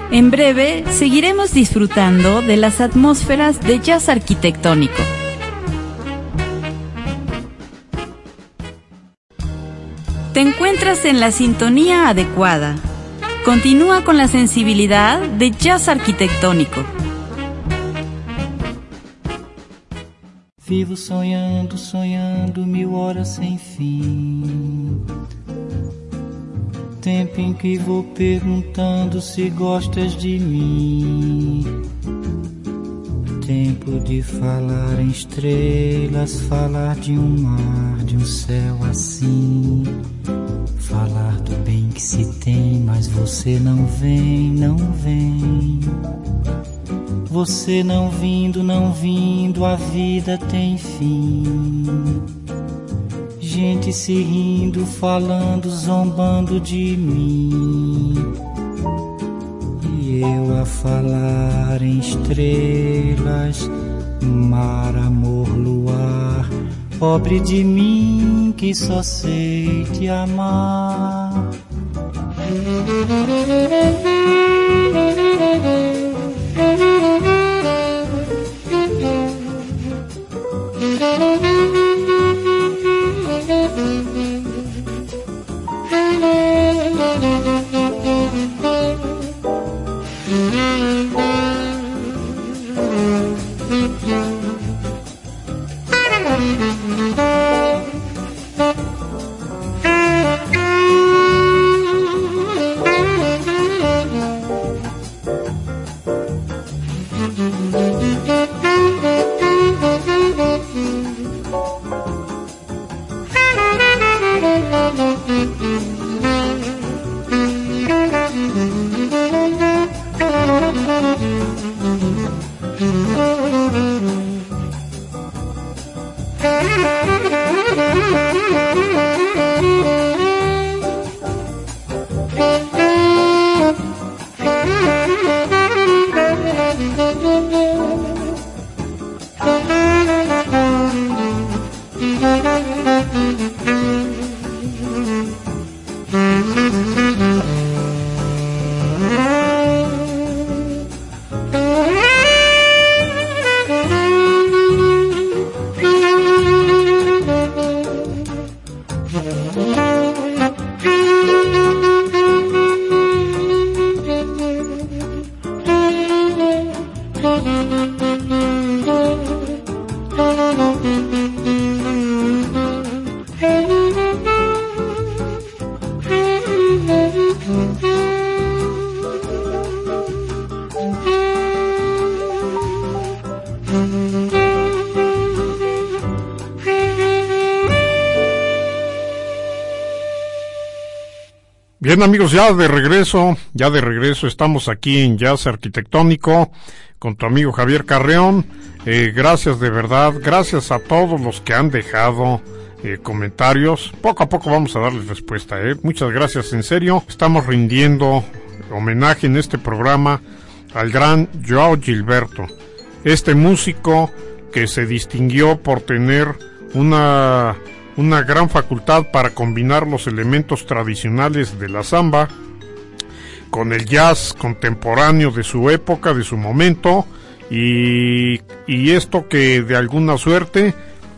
En breve seguiremos disfrutando de las atmósferas de jazz arquitectónico. Te encuentras en la sintonía adecuada. Continúa con la sensibilidad de jazz arquitectónico. Vivo sonhando, sonhando 1000 horas sem fim. Tempo em que vou perguntando se gostas de mim. Tempo de falar em estrelas, falar de um mar, de um céu assim. Falar do bem que se tem, mas você não vem, não vem. Você não vindo, não vindo, a vida tem fim. Gente se rindo, falando, zombando de mim. E eu a falar em estrelas, mar, amor, luar. Pobre de mim que só sei te amar. Bien, amigos, ya de regreso estamos aquí en Jazz Arquitectónico con tu amigo Javier Carreón. Gracias de verdad, gracias a todos los que han dejado comentarios. Poco a poco vamos a darles respuesta, Muchas gracias, en serio. Estamos rindiendo homenaje en este programa al gran Joao Gilberto, este músico que se distinguió por tener una gran facultad para combinar los elementos tradicionales de la samba con el jazz contemporáneo de su época, de su momento, y esto que de alguna suerte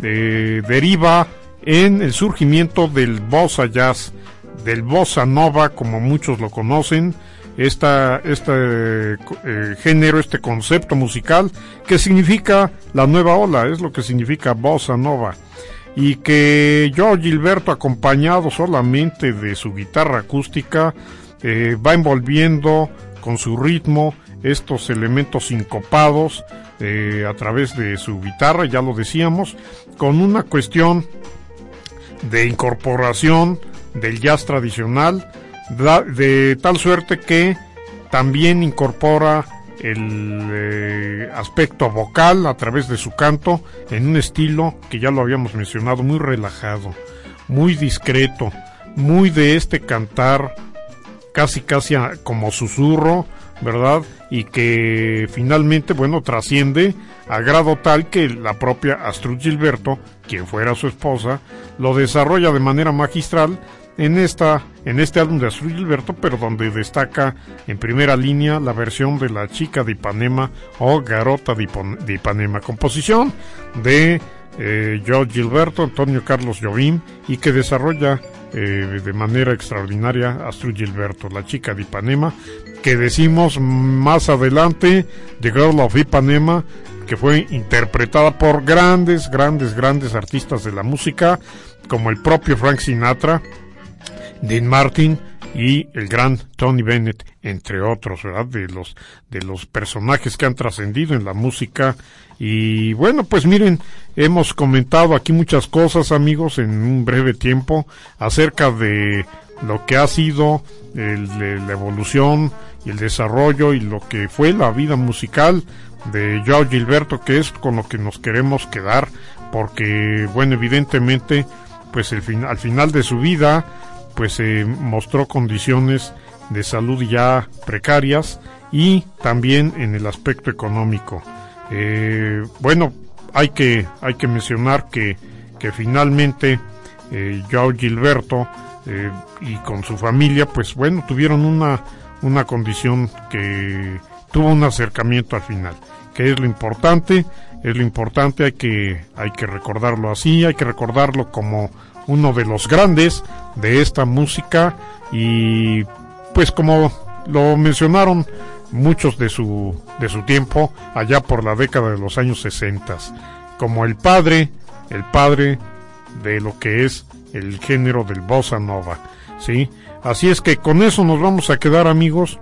deriva en el surgimiento del bossa jazz, del bossa nova, como muchos lo conocen, género, este concepto musical que significa la nueva ola, es lo que significa bossa nova. Y que Joao Gilberto, acompañado solamente de su guitarra acústica, va envolviendo con su ritmo estos elementos sincopados a través de su guitarra, ya lo decíamos, con una cuestión de incorporación del jazz tradicional, de tal suerte que también incorpora el aspecto vocal a través de su canto en un estilo que ya lo habíamos mencionado, muy relajado, muy discreto, muy de este cantar casi como susurro, ¿verdad? Y que finalmente, trasciende a grado tal que la propia Astrud Gilberto, quien fuera su esposa, lo desarrolla de manera magistral en este álbum de Astrud Gilberto, pero donde destaca en primera línea la versión de La chica de Ipanema o Garota de Ipanema, composición de Jorge Gilberto, Antonio Carlos Jobim, y que desarrolla de manera extraordinaria Astrud Gilberto, La chica de Ipanema, que decimos más adelante The Girl of Ipanema, que fue interpretada por grandes artistas de la música, como el propio Frank Sinatra, Dean Martin y el gran Tony Bennett, entre otros, ¿verdad? De los personajes que han trascendido en la música. Y bueno, pues miren, hemos comentado aquí muchas cosas, amigos, en un breve tiempo, acerca de lo que ha sido la evolución y el desarrollo y lo que fue la vida musical de Joao Gilberto, que es con lo que nos queremos quedar, porque bueno, evidentemente pues al final de su vida pues mostró condiciones de salud ya precarias, y también en el aspecto económico. Bueno, hay que mencionar que finalmente Joao Gilberto y con su familia pues bueno, tuvieron una condición que tuvo un acercamiento al final, que es lo importante, hay que recordarlo así, hay que recordarlo como uno de los grandes de esta música, y pues como lo mencionaron muchos de su tiempo allá por la década de los años 60, como el padre de lo que es el género del bossa nova, ¿sí? Así es que con eso nos vamos a quedar, amigos,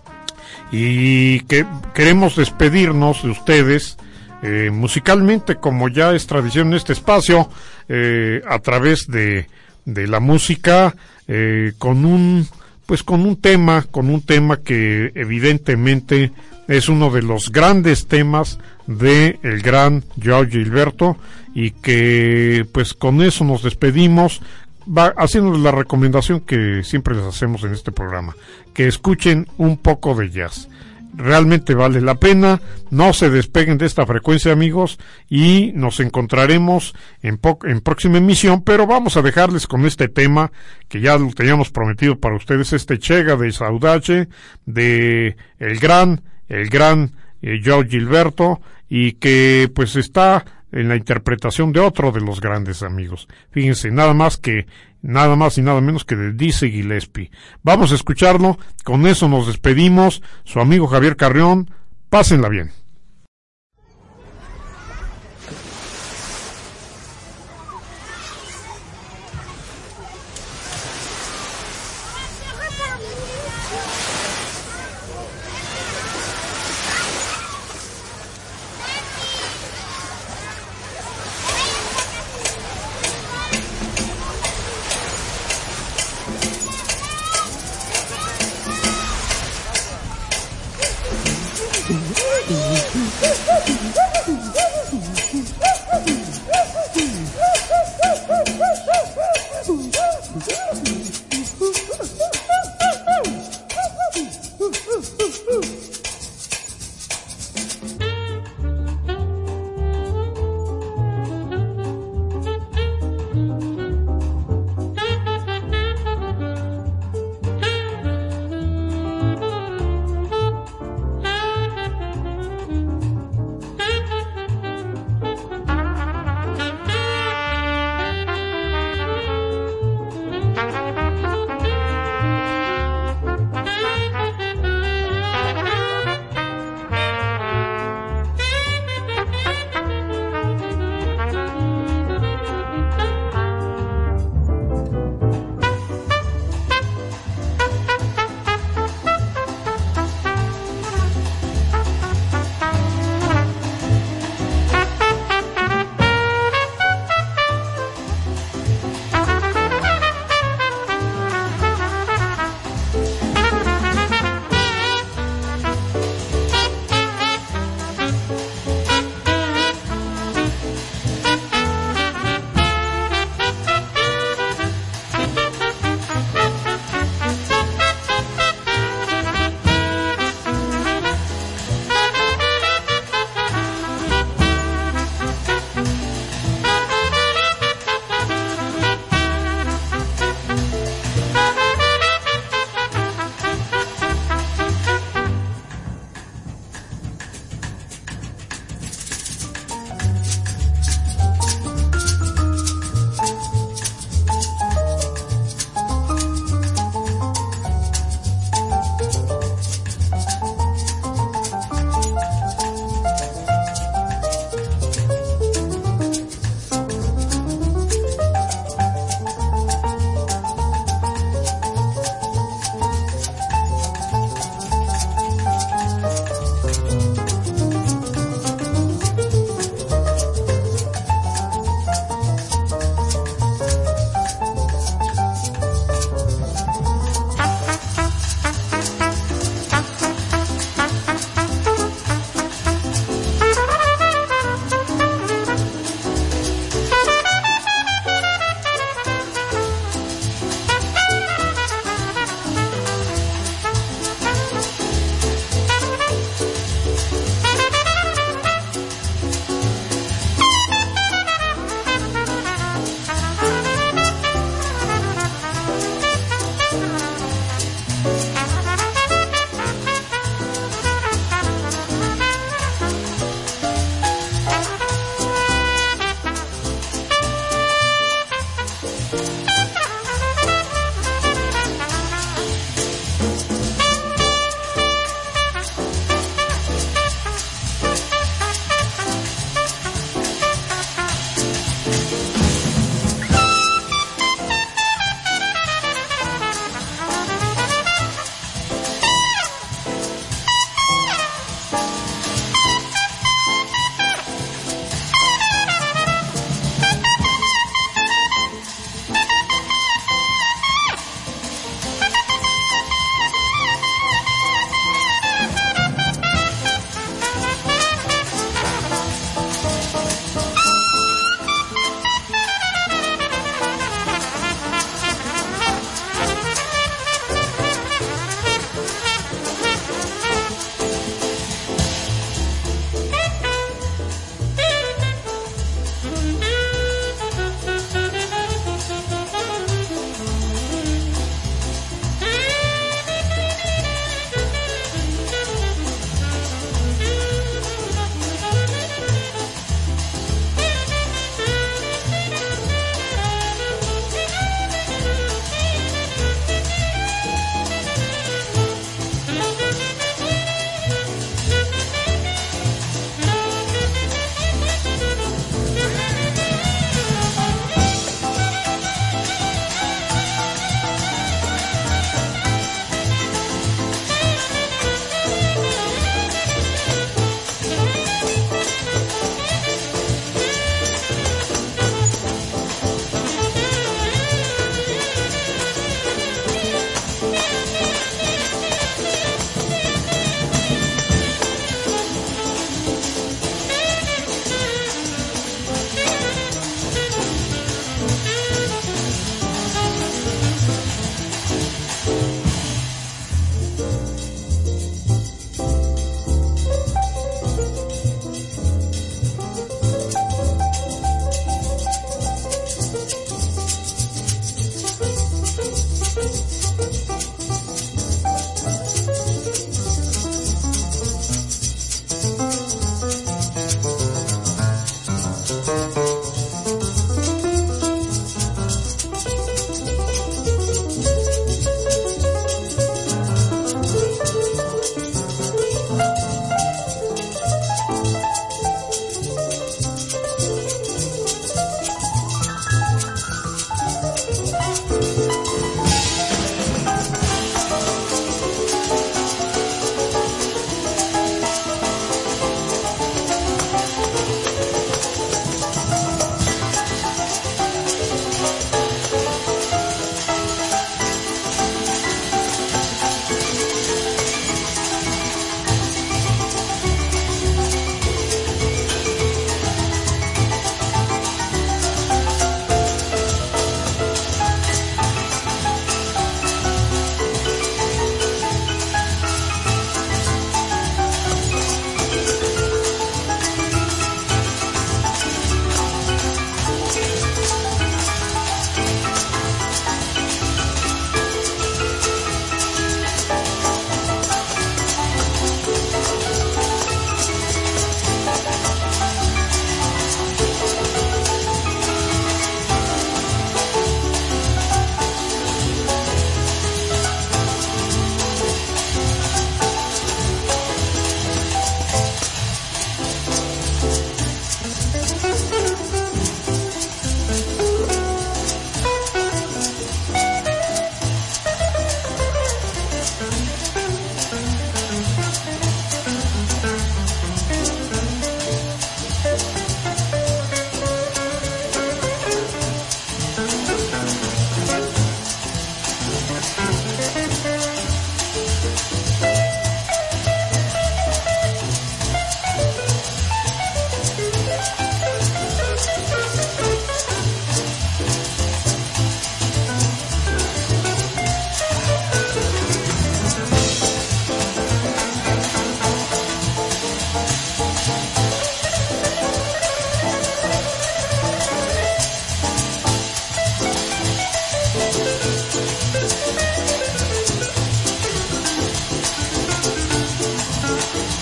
y que queremos despedirnos de ustedes musicalmente, como ya es tradición en este espacio, a través de la música, con un tema que evidentemente es uno de los grandes temas de el gran Joao Gilberto, y que pues con eso nos despedimos, haciéndoles la recomendación que siempre les hacemos en este programa, que escuchen un poco de jazz. Realmente vale la pena, no se despeguen de esta frecuencia, amigos, y nos encontraremos en próxima emisión, pero vamos a dejarles con este tema que ya lo teníamos prometido para ustedes, este Chega de Saudade, de el gran Joao Gilberto, y que pues está en la interpretación de otro de los grandes, amigos. Fíjense, nada más y nada menos que de Dizzy Gillespie. Vamos a escucharlo, con eso nos despedimos, su amigo Javier Carrión, pásenla bien. Ooh.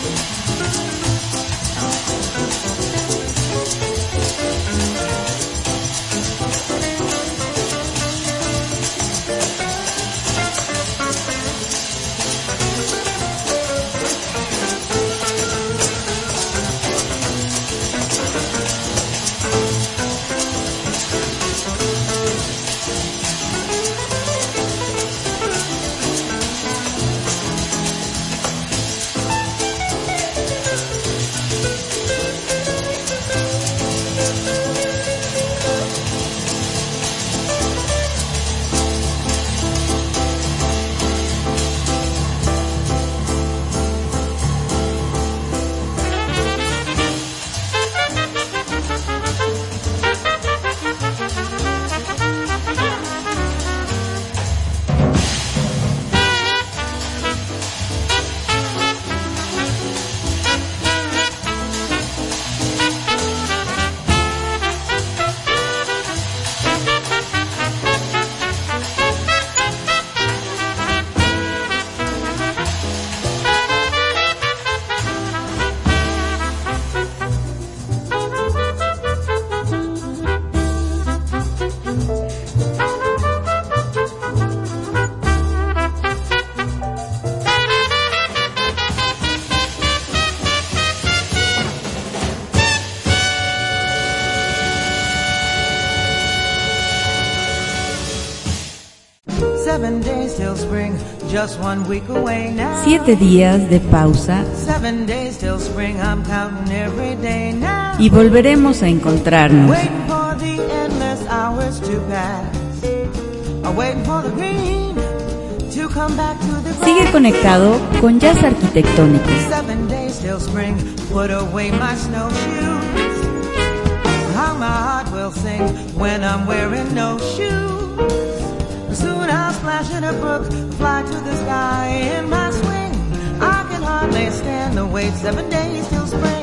7 days till spring, just 1 week away now. 7 días de pausa 7 days till spring, I'm counting every day now. y volveremos a encontrarnos. Waiting for the endless hours to pass. I'm waiting for the green to come back to the grass. Sigue conectado con Jazz Arquitectónico. 7 days till spring, put away my snowshoes. How my heart will sing when I'm wearing no shoes. Soon I'll splash in a brook, fly to the sky in my swing. I can hardly stand the wait, 7 days till spring.